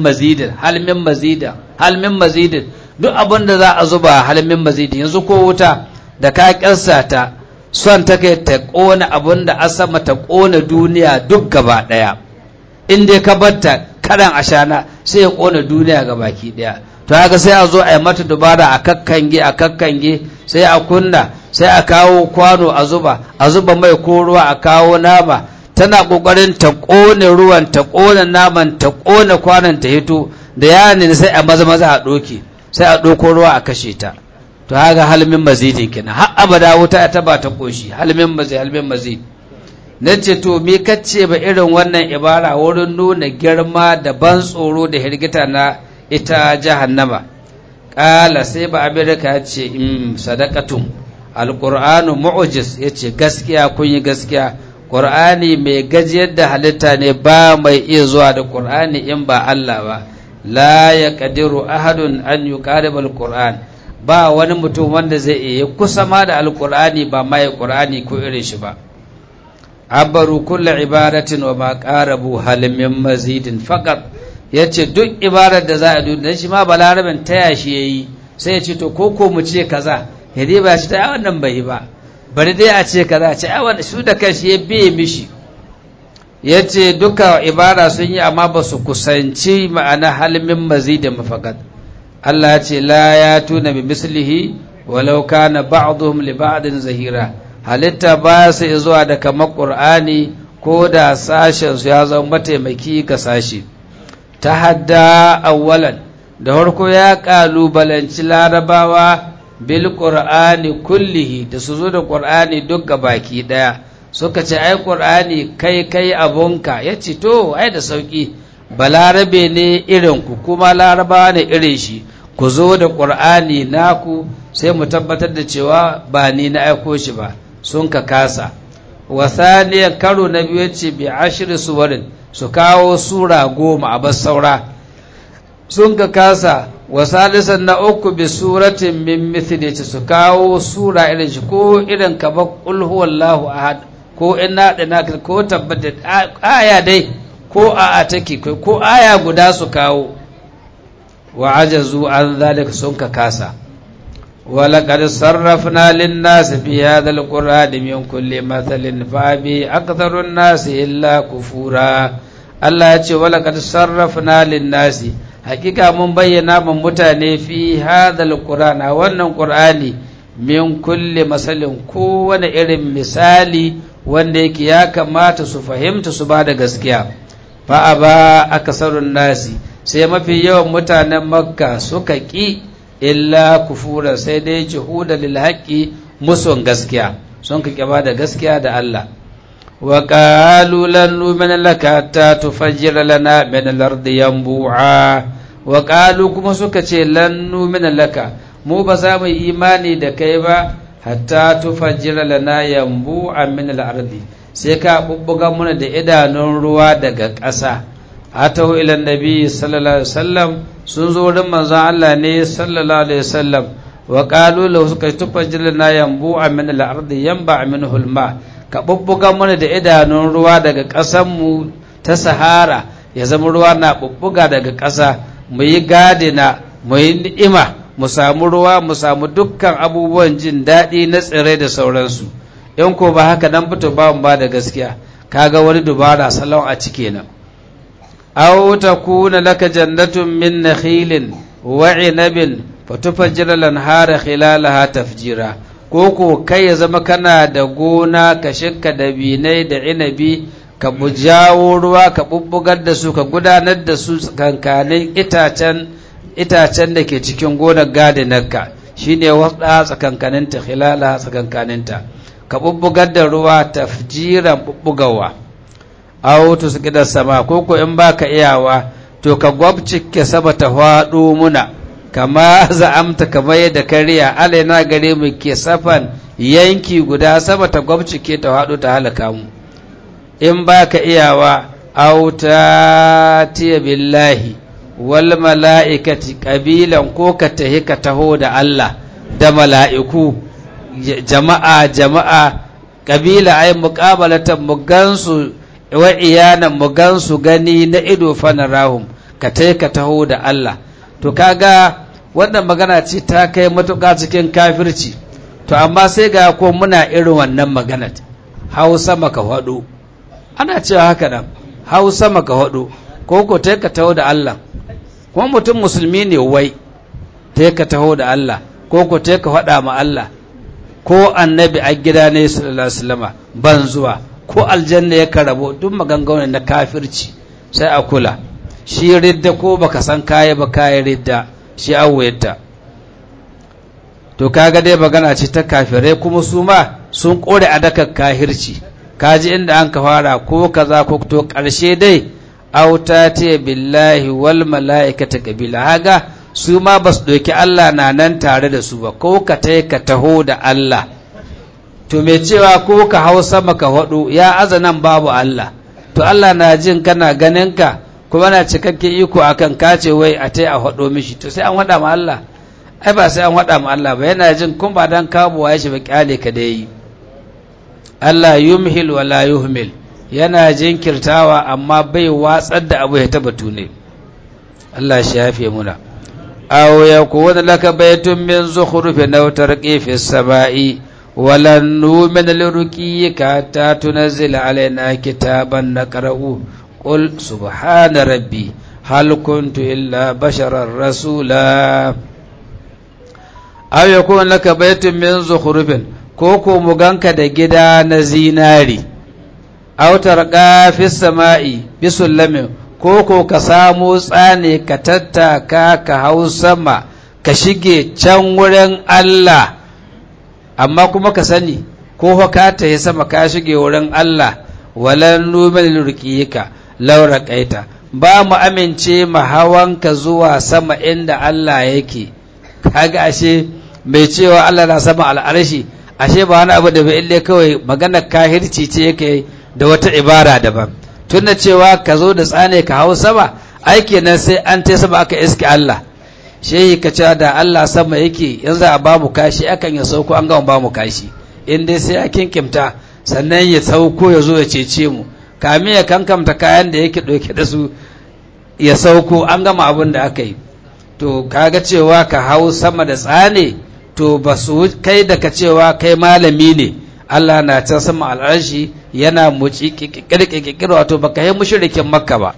mazidin duk abin da za a zuba halmin mazidin yanzu ko wuta da ka kyarsa ta son ta kai ta ƙona abin da a sama ta ƙona duniya duk gaba ɗaya inda ka batta karan ashana sai ya ƙona duniya ga baki ɗaya to haka sai a zo a yi mata dubara a kakkange sai a kunna sai a kawo kwano a zuba mai ko ruwa a kawo nama tana ƙoƙarin ta ƙone ruwan ta ƙone naman ta ƙone kwanan ta hito da yanin sai a maza a ɗoke sai a ɗoko ruwa a kashe ta to haka halmin mazidin kenan har abada wuta ta ba ta ƙoshi halmin mazid na ce to me kace ba irin wannan ibara wurin nuna girma da ban tsoro da hirgita na ita jahannama ƙala sai ba amerika ya ce sadaqatun alqur'anu mu'jiz yace gaskiya kun yi gaskiya ƙur'ani mai gajiyar da halitta ne ba mai iya zuwa da ƙur'ani in ba Allah ba la ya ƙadiru ahadun an yi ƙaribal ƙur'an ba wani mutum wanda zai iya kusa ma da alƙur'ani ba ma ya ƙur'ani ko irin shi ba abaru kulla ibaratin wa ma ƙarabu halimin mazidin faƙar ya ce duk ibarar da za a duniya shi ma balarabin taya shi ya yi sai ya ce to ko mu ce kaza ya dai ba shi ta wannan bai ba bari dai a ce kaza ce ai su da kanshi ya biye mishi yace duka ibara sun yi amma ba su kusanci ma'ana halmin mazidin mafakat Allah ya ce la ya tuna bi mislihi walau kana ba'dhum li ba'din zahira halitta ba su zuwa da kamar qur'ani ko da sashen su ya zama mataimaki ga sashi tahadda awwalan da farko ya kalubalanci larabawa bil qur'ani kullihi da su zo da qur'ani duk baki daya suka ce ai qur'ani kai abunka yace to ai da sauki balarabe ne irin ku kuma larabawa ne irin shi ku zo da qur'ani naku sai mu tabbatar da cewa ba ni na aiko shi ba sun ka kasa wa thaniyan karo na biyu yace bi 10 suwarin su kawo sura 10 a bas saura sun ka kasa wa salisan na uku bi suratin min mithli su kawo sura irin shi ko irin ka ba qul huwallahu ahad ko inna dana ko tabbata aya dai ko a take ko aya guda su kawo wa ajazu an zalika sun ka kasa ولقد صرفنا للناس في هذا القرآن من كل مثل فأبي أكثر الناس إلا كفورا الله يقول ولقد صرفنا للناس حقيقة من بينا من متاني في هذا القرآن وأن القرآن من كل مثل كون إرم مثالي wanda yake ya kamata su fahimta su ba da gaskiya fa aba akasarun nasi sai mafi yawan mutanen makka suka ƙi illa kufura sai dai juhuda lil haqqi musun gaskiya sun ka ba da gaskiya da Allah wa qalu lan nu'mina laka hatta tufajjira lana min al-ardi yanbu'a wa qalu kuma suka ce lan nu'mina laka mu ba za mu imani da kai ba hatta tufajjira lana yanbu'a min al-ardi sai ka bubbuga muna da idanun ruwa daga ƙasa atahu ila nabi sallallahu alaihi wasallam sun zo wurin manzon Allah ne sallallahu alaihi wasallam wa qalu law suka tufajjira lana yanbu'a min al-ardi yanba' minhu al-ma ka bubbuga muna da idanun ruwa daga ƙasan mu ta Sahara ya zama ruwa na bubbuga daga ƙasa mu yi gadina mu yi ni'ima mu samu ruwa mu samu dukkan abubuwan jin daɗi na tsirrai da sauransu in ko ba haka nan fito ba mu ba da gaskiya kaga wani dubara salon a cike nan aw takuna laka jannatun min nakhilin wa inabin fatufajjira lanhara khilalaha tafjira ko kai ya zama kana da gona ka shikka da binai da inabi ka bujawo ruwa ka bubbugar da su ka gudanar da su kankanin itacen da ke cikin gonar gadinarka shine wasa tsakankaninta khilala tsakankaninta ka bubbugar da ruwa tafjiran bubbugawa aw to su gidan sama ko in baka iyawa to ka gwabcike sama ta hwado muna kama za'amta kamar yadda kariya alaina gare mu ke safan yanki guda sama ta gwabcike ta hwado ta halaka mu in baka iyawa aw ta tiya billahi wal mala'ikati ƙabilan ko ka tahi ka taho da Allah da mala'iku jama'a ƙabila ai muƙabalatan mu gansu wa iyanan mu gansu gani na ido fana rahum ka tahi ka taho da Allah to kaga wannan magana ce ta kai matuƙa cikin kafirci to amma sai ga ko muna irin wannan maganar Hausa maka hado ana cewa haka nan Hausa maka hado ko tahi ka taho da Allah kuma mutum musulmi ne wai ta ka taho da Allah ko ta ka faɗa ma Allah ko annabi a gida ne sallallahu alaihi wasallam ban zuwa ko aljanna ya karabo duk maganganun na kafirci sai a kula shi ridda ko baka san kaya ba kaya ridda shi awwayta to kaga dai magana ce ta kafirai kuma su ma sun kore a dakar kahirci kaji inda an ka fara ko kaza ko to karshe dai auta ce billahi wal mala'ikata kabila haga su ma ba su ɗauki Allah na nan tare da su ba ko ka ka taho da Allah to mai cewa ko ka hau sama ka haɗu ya azanan babu Allah to Allah na jin kana ganin ka kuma na cikakke iko akan kace wai a a haɗo mishi to sai an haɗa ma Allah ai ba sai an haɗa ma Allah ba yana jin kun ba dan kabuwa ya shi ba kyale ka da yi Allah yumhil wa la yuhmil yana jinkirtawa amma bai watsar da abu ya tabbatu ne Allah shi yafe muna aw yakuna laka baytun min zukhrufin aw tarqi fi as-sama'i walan nu'mina liruqiyika ta tunzila alaina kitaban naqra'u qul subhana rabbi hal kuntu illa basharar rasula aw yakuna laka baytun min zukhrufin ko mu ganka da gida na zinari autar ƙafis sama'i bisullamin ko ka samu tsane ka tattaka ka hau sama ka shige can wurin Allah amma kuma ka sani ko ka tahi sama ka shige wurin Allah walan numin lurqiyika laura qaita ba mu amince mu hawanka zuwa sama inda Allah yake kaga ashe mai cewa Allah na sama al'arshi ashe ba wani abu da bai ille kawai maganar kahirci ce yake da wata ibara daban tunda cewa ka zo da tsane ka hau sama aiki nan sai an ta sama aka iske Allah shehi ka cewa da Allah sama yake yanzu a bamu kashi akan ya sauko an gama bamu kashi in dai sai a kinkimta sannan ya sauko ya zo ya cece mu kamin ya kankamta kayan da yake ɗauke da su ya sauko an gama abin da aka yi to kaga cewa ka hau sama da tsane to ba su kai da ka cewa kai malami ne Allah na can sama al'arshi yana muci kikikir wato baka yi mushrikin makka ba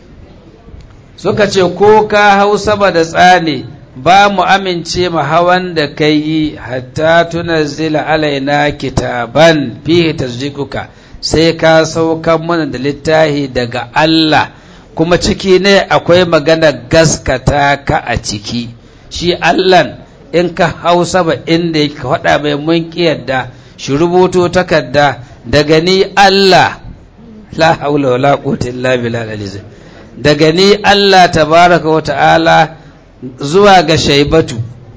suka ce ko ka hau sama da tsane ba mu amince mu hawan da kai yi hatta tunazzila alaina kitaban fihi tasdiquka sai ka saukan mana da littafi daga Allah kuma ciki ne akwai magana gaskata ka a ciki shi Allah in ka hau sama inda yake faɗa mai mun kiyarda shi rubuto takarda daga ni Allah la haula wala quwwata illa billah daga ni Allah tabaraka wa ta'ala zuwa ga shaibatu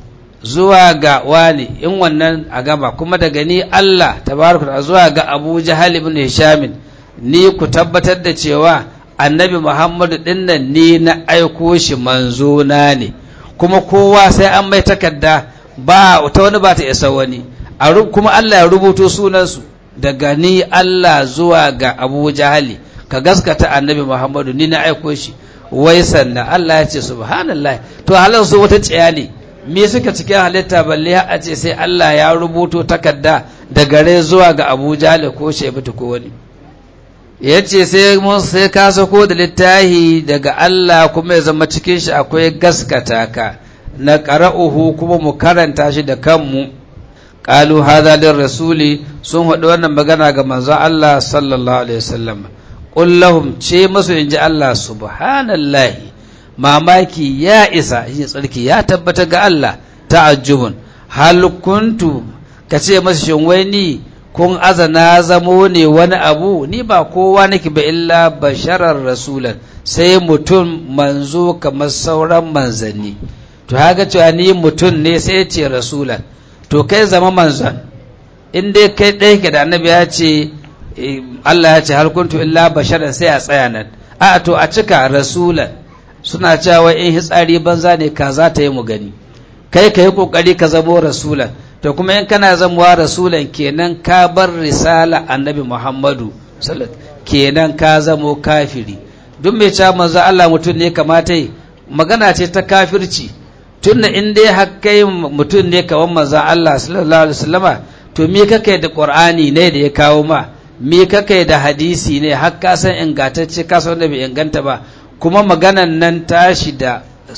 zuwa ga wani in wannan a gaba kuma daga ni Allah tabaraka wa zuwa ga Abu Jahal ibn Hisham ni ku tabbatar da cewa annabi Muhammadu dinnan ni na aiko shi manzo na ne kuma kowa sai an mai takarda ba ta wani ba ta isa wani kuma Allah ya rubuto sunansu daga ni Allah zuwa ga Abu Jahali ka gaskata annabi Muhammadu ni na aiko shi wai sannan Allah ya ce subhanallah to halan su wata tsiya ne me suka cikin halitta balle a ce sai Allah ya rubuto takarda da gare zuwa ga Abu Jahali ko Shaibatu ko wani yace sai ka sako da littahi daga Allah kuma ya zama cikin shi akwai gaskata ka na qara'uhu kuma mu karanta shi da kanmu qalu hadha lirrasuli sun hadu wannan magana ga manzon Allah sallallahu alaihi wasallam qul lahum ce musu inji Allah subhanallahi mamaki ya isa shi tsarki ya tabbata ga Allah ta'ajjubun hal kuntu kace musu shin wai ni kun azana zamo ne wani abu ni ba kowa nake ba illa basharar rasulan sai mutum manzo kamar sauran manzanni to haka cewa ni mutum ne sai ce rasulan to kai zama manzon in dai kai ɗaya ke da annabi ya ce Allah ya ce har kuntu illa basharan sai a tsaya nan a to a cika rasulan suna cewa in hitsari banza ne ka za ta yi mu gani kai ka yi kokari ka zamo rasulan to kuma in kana zamuwa rasulan kenan ka bar risala annabi Muhammadu kenan ka zamo kafiri duk mai cewa manzo Allah mutum ne kamata yi magana ce ta kafirci tunda in dai hakkai mutum ne kaman manzo Allah sallallahu alaihi wasallama to me kake da Qur'ani ne da ya kawo ma me kake da hadisi ne har ka san ingantacce ka san da bai inganta ba kuma maganan nan tashi da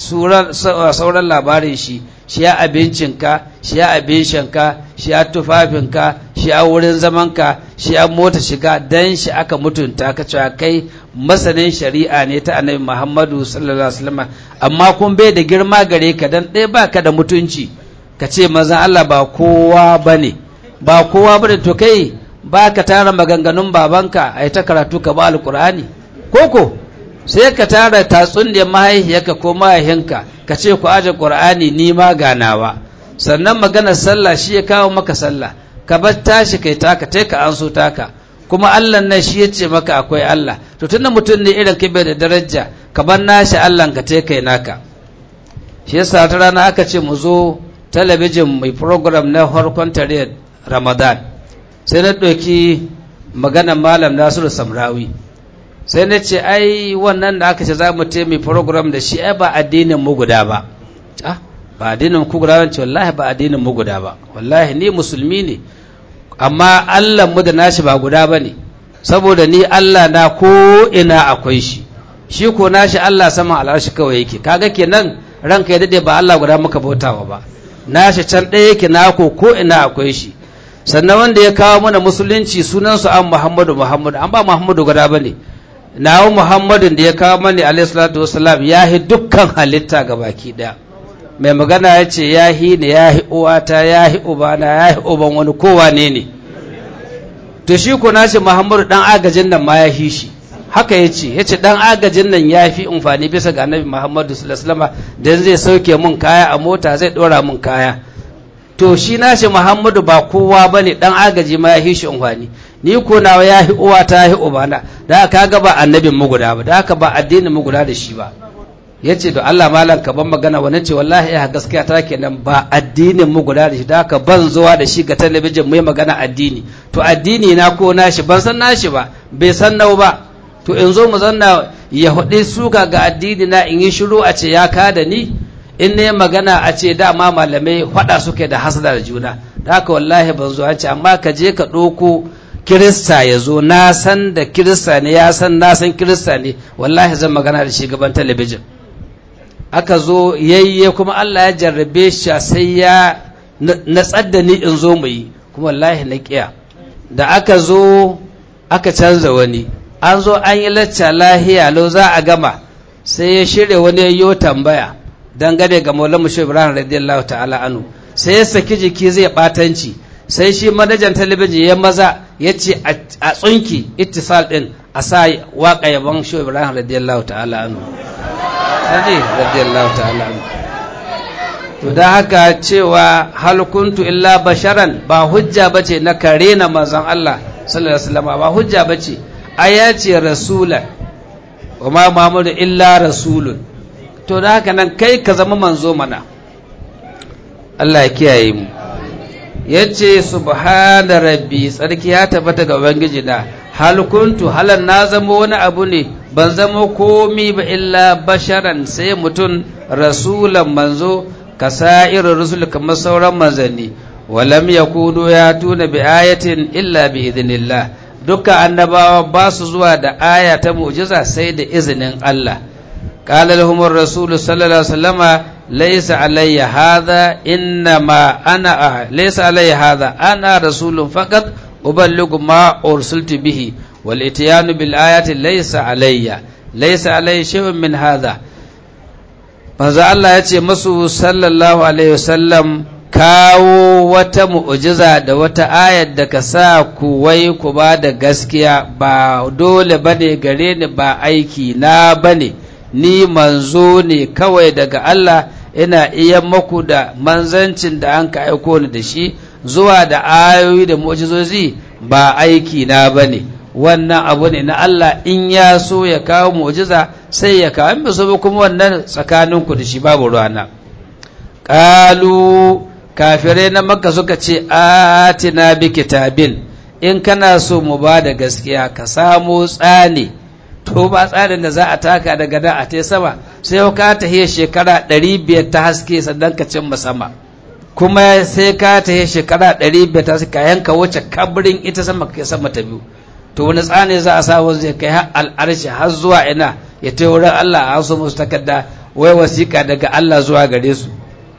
sauran labarin shi ya abincinka shi ya abin shanka shi ya tufafinka shi ya wurin zamanka shi ya mota shiga dan shi aka mutunta ka cewa kai masanin shari'a ne ta annabi Muhammadu sallallahu alaihi wasallam amma kun bai da girma gare ka dan ɗaya baka da mutunci ka ce manzon Allah ba kowa bane to kai baka tara maganganun babanka ai ta karatu ka ba alqur'ani koko sai ka tara tatsuniyar mahaihiyarka ko mahaihinka ka ce ku aje Qur'ani ni ma ganawa sannan maganar sallah shi ya kawo maka sallah ka bar tashi kai taka tai ka anso taka kuma Allah nan shi ya ce maka akwai Allah to tunda mutum ne irin kai bai da daraja ka bar nashi Allah ka tai kai naka shi yasa ta rana aka ce mu zo talabijin mai program na farkon tare Ramadan sai na ɗauki maganar malam Nasiru Samrawi sai na ce ai wannan da aka ce za mu taimi program da shi ai ba addinin mu guda ba ba addinin ku guda ba ce wallahi ba addinin mu guda ba wallahi ni musulmi ne amma Allah mu da nashi ba guda ba ne saboda ni Allah na ko ina akwai shi ko nashi Allah sama al'arshi kawai yake kaga kenan ranka ya dade ba Allah guda muka bautawa ba nashi can ɗaya yake na ko ina akwai shi sannan wanda ya kawo mana musulunci sunansu an Muhammadu an ba Muhammadu guda ba ne nawo Muhammadun da ya kawo mani alayhi salatu wassalam yahi dukkan halitta baki daya mai magana ya ce yahi ne yahi uwata yahi ubana yahi uban wani kowa ne to shi ko nashi Muhammadu dan agajin nan ma yahi shi haka yace dan agajin nan yafi amfani bisa ga annabi Muhammadu sallallahu alaihi wasallam dan zai sauke mun kaya a mota zai dora mun kaya to shi nashi Muhammadu ba kowa bane dan agaji ma ya hishi unhwani ni ko nawa ya hi uwa ta hi ubana da haka ga ba annabin mu guda ba da haka ba addinin mu guda da shi ba yace to Allah malan ka ban magana wannan ce wallahi ya gaskiya ta kenan ba addinin mu guda da shi da haka ban zuwa da shi ga talabijin mu yi magana addini to addini na ko nashi ban san nashi ba bai san nau ba to in zo mu zanna ya hudi suka ga addini na in yi shiru a ce ya kada ni in ne magana a ce dama malamai faɗa suke da hasada da juna da haka wallahi ban zo ce amma ka je ka ɗauko kirista ya zo na san da kirista ne ya san na san kirista ne wallahi zan magana da shi gaban talabijin aka zo yayye kuma Allah ya jarrabe shi sai ya natsar da ni in zo mu yi kuma wallahi na kiya da aka zo aka canza wani an zo an yi lacca lahiya lau za a gama sai ya shirya wani yayyo tambaya dangane ga Maulana Shehu Ibrahim radiyallahu ta'ala anhu sai ya saki jiki zai batanci sai shi manajan talabijin ya maza ya ce a tsunki ittisal din a sa waka yaban Shehu Ibrahim radiyallahu ta'ala anhu radiyallahu ta'ala anhu to da haka cewa hal kuntu illa basharan ba hujja bace na kare na manzon Allah sallallahu alaihi wasallam ba hujja bace aya ce rasulan wa ma Muhammadu illa rasulun to da haka nan kai ka zama manzo mana Allah ya kiyaye mu yace subhana rabbi tsarki ya tabbata ga ubangiji na hal kuntu halan na zama wani abu ne ban zama komi ba illa basharan sai mutun rasulan manzo kasairu rusul kamar sauran manzanni walam yakunu yatuna bi ayatin illa bi idnillah duka annabawa ba su zuwa da aya ta mu'jiza sai da izinin Allah قال لهم الرسول صلى الله عليه وسلم ليس علي هذا إنما أنا ليس علي هذا أنا رسول فقط أبلغ ما أرسلت به والإتيان بالآيات ليس علي شيء من هذا manzo Allah ya ce masu sallallahu alaihi wasallam kawo wata mu'jiza da wata ayar da ka sa ku wai ku ba da gaskiya ba dole bane gare ni ba aiki na bane ni manzo ne kawai daga Allah ina iya maku da manzancin da an ka aiko ni da shi zuwa da ayoyi da mu'jizozi ba aiki na bane wannan abu ne na Allah in ya so ya kawo mu'jiza sai ya kawo in ba so kuma wannan tsakaninku da shi babu ruwana qalu kafirai na makka suka ce atina bi kitabin in kana so mu ba da gaskiya ka samu tsani to ba tsarin da za a taka daga da a te sama sai ka tahiye shekara 500 ta haske sannan ka cimma sama kuma sai ka tahiye shekara 500 ta haske ka yanka wuce kabrin ita sama kai sama ta biyu to wani tsani za a samu zai kai har al'arshi har zuwa ina ya ta wurin Allah a so musu takarda wai wasiƙa daga Allah zuwa gare su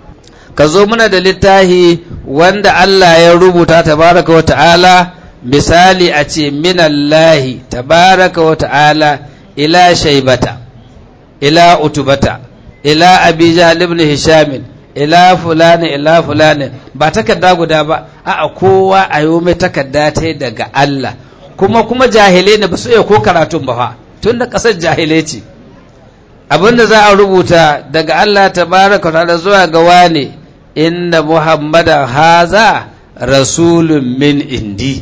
ka zo muna da littafi wanda Allah ya rubuta tabaraka wa ta'ala misali a ce minallahi tabaraka wa ta'ala ila shaybata ila utubata ila abi jahl ibn hisham ila fulani ba takarda guda ba a'a kowa ayo mai takarda ta daga Allah kuma jahilai ne ba su iya ko karatun ba fa tunda kasar jahilai ce abinda za a rubuta daga Allah tabaraka wa ta'ala zuwa ga wane inna muhammadan haza rasulun min indi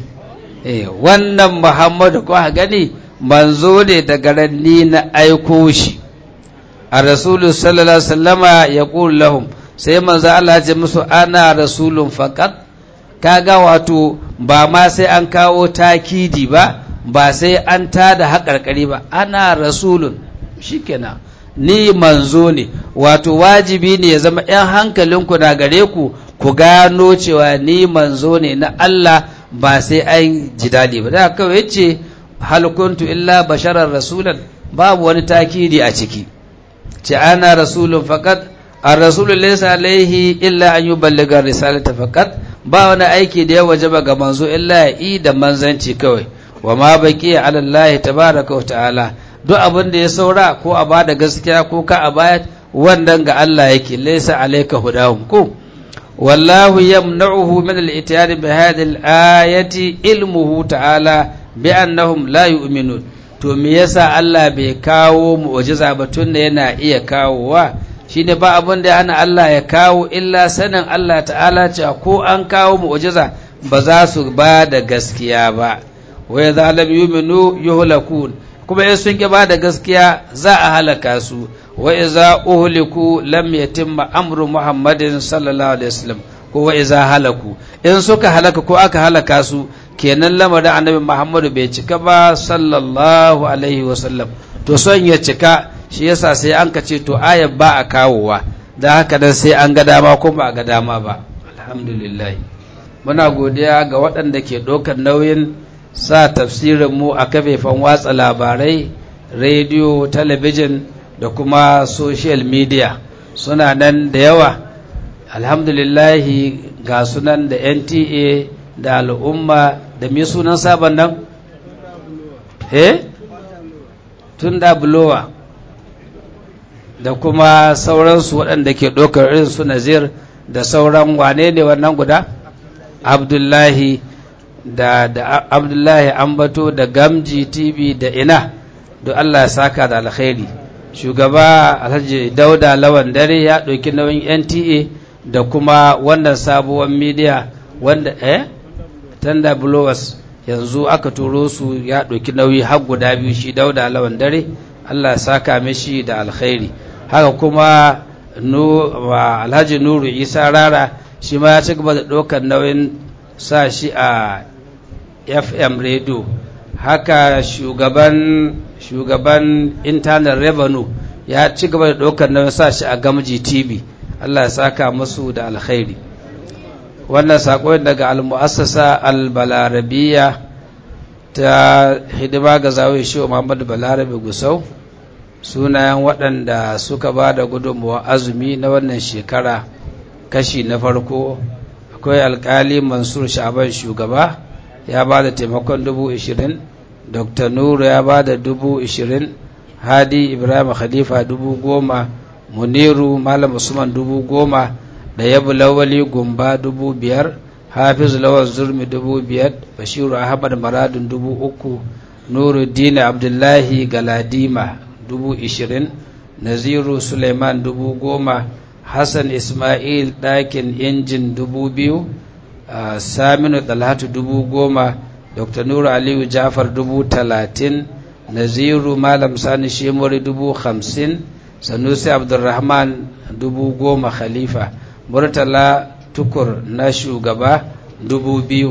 wannan muhammadu ko gani manzo ne daga ranni na aiko shi a rasulun sallallahu alaihi wasallama ya qul lahum sai manzo Allah ya ce musu ana rasulun faqat kaga wato ba ma sai an kawo takidi ba sai an tada haƙarƙari ba ana rasulun shikenan ni manzo ne wato wajibi ne ya zama ‘yan hankalinku na gare ku gano cewa ni manzo ne na Allah ba sai an jidali ba da kawai yace halkuntu illa basharar rasulan babu wani takidi a ciki ce ana rasulun faqat ar-rasulul laysa alaihi illa an yuballigha risalata faqat ba wani aiki da ya wajaba ga manzo illa ya yi da manzanci kawai wa ma baqiya ala Allah tabaaraka wa ta'ala duk abin da ya saura ko a bada gaskiya ko ka a bayar wannan ga Allah yake laysa alayka hudahum ko wallahu yamna'uhu min al-ityan bi hadhihi al-ayati ilmuhu ta'ala bi annahum la yu'minun to me yasa Allah bai kawo mu'jiza ba tunda yana iya kawowa shine ba abin da ya hana Allah ya kawo illa sanin Allah ta'ala cewa ko an kawo mu'jiza ba za su ba da gaskiya ba. wa idza lam yu'minu yuhlakun, kuma in sun ki ba da gaskiya za a halaka su. wa idza uhliku lam yatimma amru muhammadin sallallahu alaihi wasallam, ko wa idza halaku, in suka halaka ko aka halaka su kenan lamarin annabi muhammadu bai cika ba sallallahu alaihi wasallam. to son ya cika shi yasa sai an kace to ayat ba a kawowa, da haka dan sai an ga dama ko ba a ga dama ba. alhamdulillah muna godiya ga waɗanda ke ɗaukar nauyin sa tafsirin mu a kafafen watsa labarai, rediyo, talabijin da kuma social media. Suna nan da yawa, alhamdulillahi, ga sunan da NTA da al'umma da mai sunan sabon nan tun da bulowa da kuma sauransu waɗanda ke ɗaukar irin su Nazir da sauran wane ne wannan guda Abdullahi da Abdullahi Ambato da Gamji TV da ina, don Allah ya saka da alkhairi. Shugaba Alhaji Dauda Lawan Dare ya ɗauki nauyin NTA da kuma wannan sabuwar media wanda Tanda Blowers yanzu aka turo su, ya ɗauki nauyi har guda biyu, shi Dauda Lawan Dare, Allah ya saka mishi da alkhairi. Haka kuma Alhaji Nuru Isa Rara shi ma ya ci gaba da ɗaukar nauyin sa shi a FM radio. Haka shugaban internal revenue ya ci gaba da ɗaukar nauyin sa shi a Gamji TV. Allah ya saka musu da alkhairi. Wannan saƙo daga al-mu'assasa al-balarabiya ta hidima ga zawo Shehu Muhammadu Balarabe Gusau. Sunayen waɗanda suka ba da gudunmuwa azumi na wannan shekara kashi na farko, akwai alkali Mansur Sha'ban shugaba ya ba da taimakon 20,000, Dr. Nuru ya ba da 20,000, Hadi Ibrahim Khalifa 10,000, Muniru Malam Usman 10,000, da Yabu Lawali Gumba 5,000, Hafiz Lawan Zurmi 5,000, Bashiru Ahmad Maradun 3,000, Nuruddin Abdullahi Galadima 20,000, Naziru Suleiman 10,000, Hassan Ismail ɗakin injin 2,000, Saminu Dalhatu 10,000, Dr. Nuru Aliyu Jafar 30,000, Naziru Malam Sani Shemori 50,000, Sanusi Abdulrahman 10,000 Khalifa, Murtala Tukur na shugaba 2,000,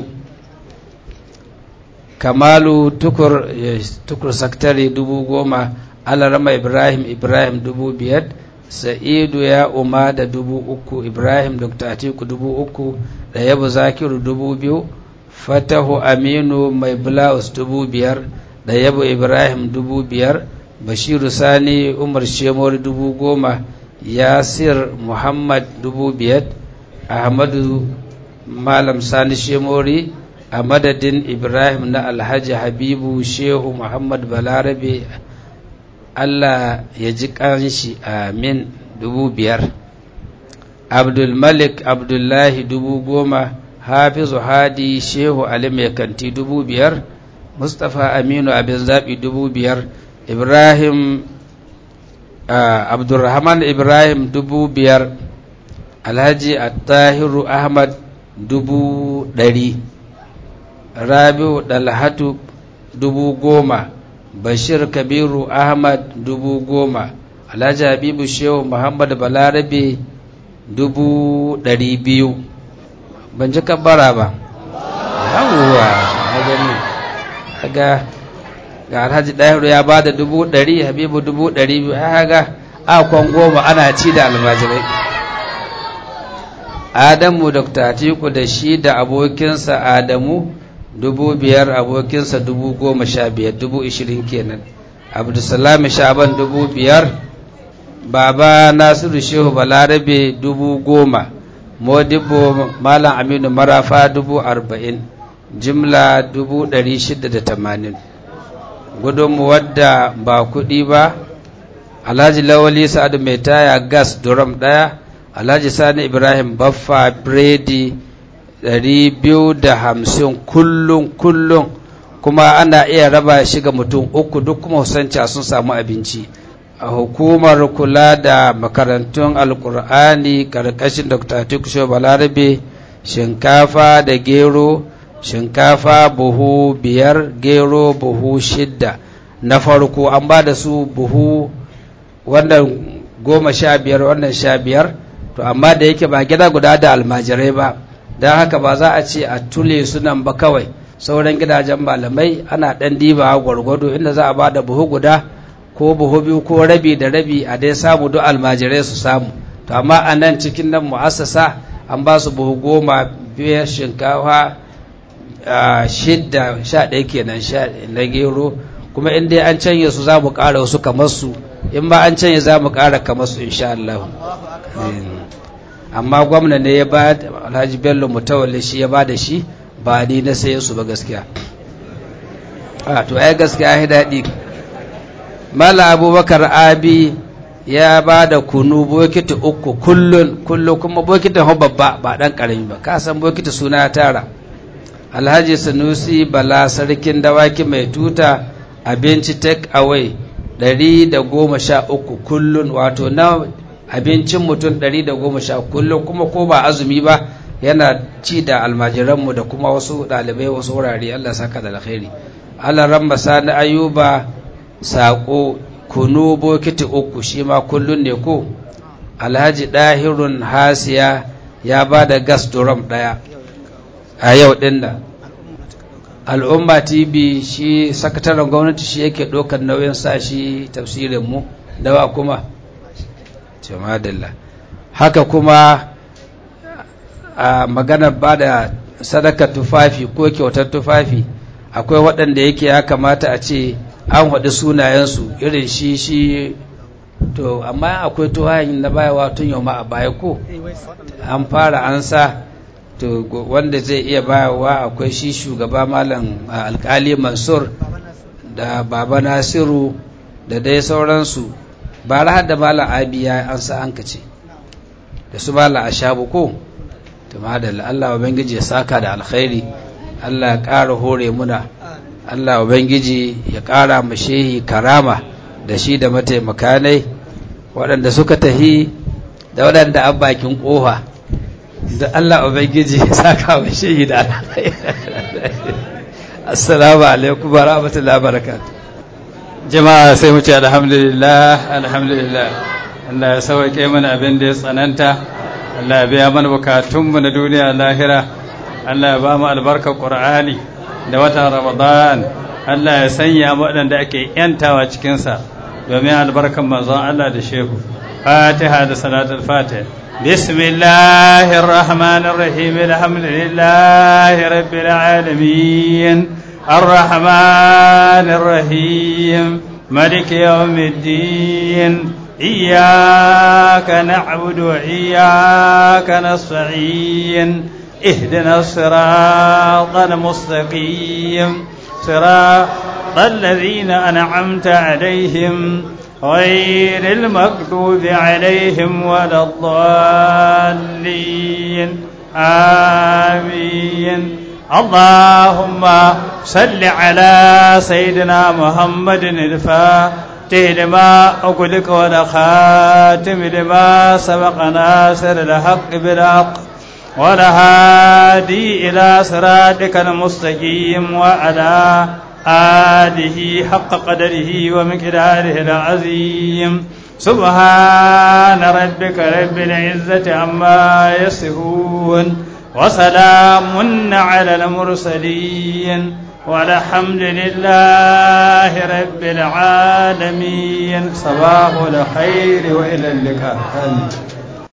Kamalu Tukur Saktari 10,000, Alarama Ibrahim 5,000, Sa'idu ya Uma da 3,000, Ibrahim Dr. Atiku 3,000, da Yabu Zakiru 2,000, Fatahu Aminu Mai Blouse 5,000, da Yabu Ibrahim 5,000, Bashiru Sani Umar Shemori 10,000, Yasir Muhammad 5,000, Ahmadu Malam Sani Shemori a madadin Ibrahim na Alhaji Habibu Shehu Muhammad Balarabe, Allah ya ji ƙanshi, amin. 5,000, Abdul Malik Abdullahi 10,000, Hafizu Hadi Shehu Ali Mai Kanti 5,000, Mustapha Aminu Abin Zaɓi 5,000, Ibrahim Abdulrahman Ibrahim 5,000, Alhaji Attahiru Ahmad 100,000, Rabiu Dalhatu 10,000, Bashir Kabiru Ahmad 10,000, Alhaji Habibu Shehu Muhammad Balarabe 200,000. Ban ji kabbara ba. Yawwa, ga Alhaji Dahiru ya ba da 100,000, Habibu 200,000, haga akon 10 ana ci da almajirai. Adamu Dr. Atiku da shi da abokinsa Adamu 5,000, abokinsa 15,000, 20,000 kenan. Abdulsalam Shaban 5,000, Baba Nasiru Shehu Balarabe 10,000, Modibo Malam Aminu Marafa 40,000, jimla 680. Gudunmu wadda ba kuɗi ba, Alhaji Lawali Sa'adu Mai Taya gas duram ɗaya, Alhaji Sani Ibrahim Baffa Bredi 250 kullum, kuma ana iya raba shi ga mutum 3 duk kuma husanci sun samu abinci. a hukumar kula da makarantun alkur'ani karkashin dr atiku balarabe shinkafa da gero, shinkafa buhu 5, gero buhu 6 na farko an ba da su buhu wannan 15 wannan 15, to amma da yake ba gida guda da almajirai ba, don haka ba za a ce a tule su nan ba kawai, sauran gidajen malamai ana ɗan diba gwargwado inda za a ba da buhu guda ko buhu 2 ko rabi da rabi a dai samu duk almajirai su samu. To amma a nan cikin nan mu'assasa an ba su buhu 10, shinkafa 6, 11 kenan na gero, kuma in dai an canye su za mu ƙara wasu kamar su, in ba an canye za mu ƙara kamar su insha Allah. Amma gwamna ne ya ba, Alhaji Bello Mutawalli shi ya ba da shi, ba ni na saye su ba gaskiya. To ai gaskiya ya daɗi. Mala Abubakar Abi ya ba da kunu bokiti 3 kullun kuma bokitin babba ba ɗan ƙarami ba, ka san bokiti suna ya tara. Alhaji Sanusi Bala sarkin dawaki mai tuta abinci take away 113 kullun, wato na abincin mutum 110 kullun, kuma ko ba azumi ba yana ci da almajiranmu da kuma wasu ɗalibai wasu wurare. Allah saka da alkhairi. Allah ramma Sani Ayuba saƙo kunu bokiti 3 shi ma kullun ne ko. Alhaji Dahirun Hasiya ya ba da gas drum 1 a yau ɗin nan. Al'umma TV shi sakataren gwamnati shi yake ɗaukar nauyin sa shi tafsirinmu dawa kuma jamadalla. Haka kuma a maganar ba da sadaka tufafi ko kyautar tufafi, akwai waɗanda yake ya kamata a ce an haɗu sunayensu irin shi to amma akwai tuhayin na bayawa tun yau ma a baya ko an fara an sa, to wanda zai iya bayarwa akwai shi shugaba malam alkali Mansur da baba Nasiru da dai sauransu, ba har da malam Abi ya an sa an kace da su malam Ashabu ko. To madalla, Allah ubangiji ya saka da alkhairi, Allah ya ƙara hore muna, Allah ubangiji ya ƙara mu shehi karama da shi da mataimakanai waɗanda suka tahi da waɗanda an bakin ƙofa, da Allah ubangiji ya saka mu shehi da alkhairi. Assalamu alaikum wa rahmatullahi wa barakatuh. Jama'a sai mu ce alhamdulillah, alhamdulillah. Allah ya sauke mana abin da ya tsananta, Allah ya biya mana bukatunmu na duniya lahira, Allah ya ba mu albarkar Qur'ani da watan Ramadan, Allah ya sanya mu waɗanda ake yantawa cikinsa domin albarkar manzon Allah da shehu. Fatiha da salatul Fatiha. Bismillahir Rahmanir Rahim. Alhamdulillahi Rabbil Alamin. Ar-Rahmanir Rahim. Maliki Yawmiddin. إياك نعبد وإياك نستعين اهدنا الصراط المستقيم صراط الذين أنعمت عليهم غير المغضوب عليهم ولا الضالين آمين. اللهم صل على سيدنا محمد الفاتح لما أقولك ولا خاتم لما سبق ناصر الحق بالحق ولا هادي إلى صراطك المستقيم وعلى آله حق قدره ومقداره العظيم. سبحان ربك رب العزة عما يصفون وسلام على المرسلين والحمد لله رب العالمين. صباح الخير وإلى اللقاء.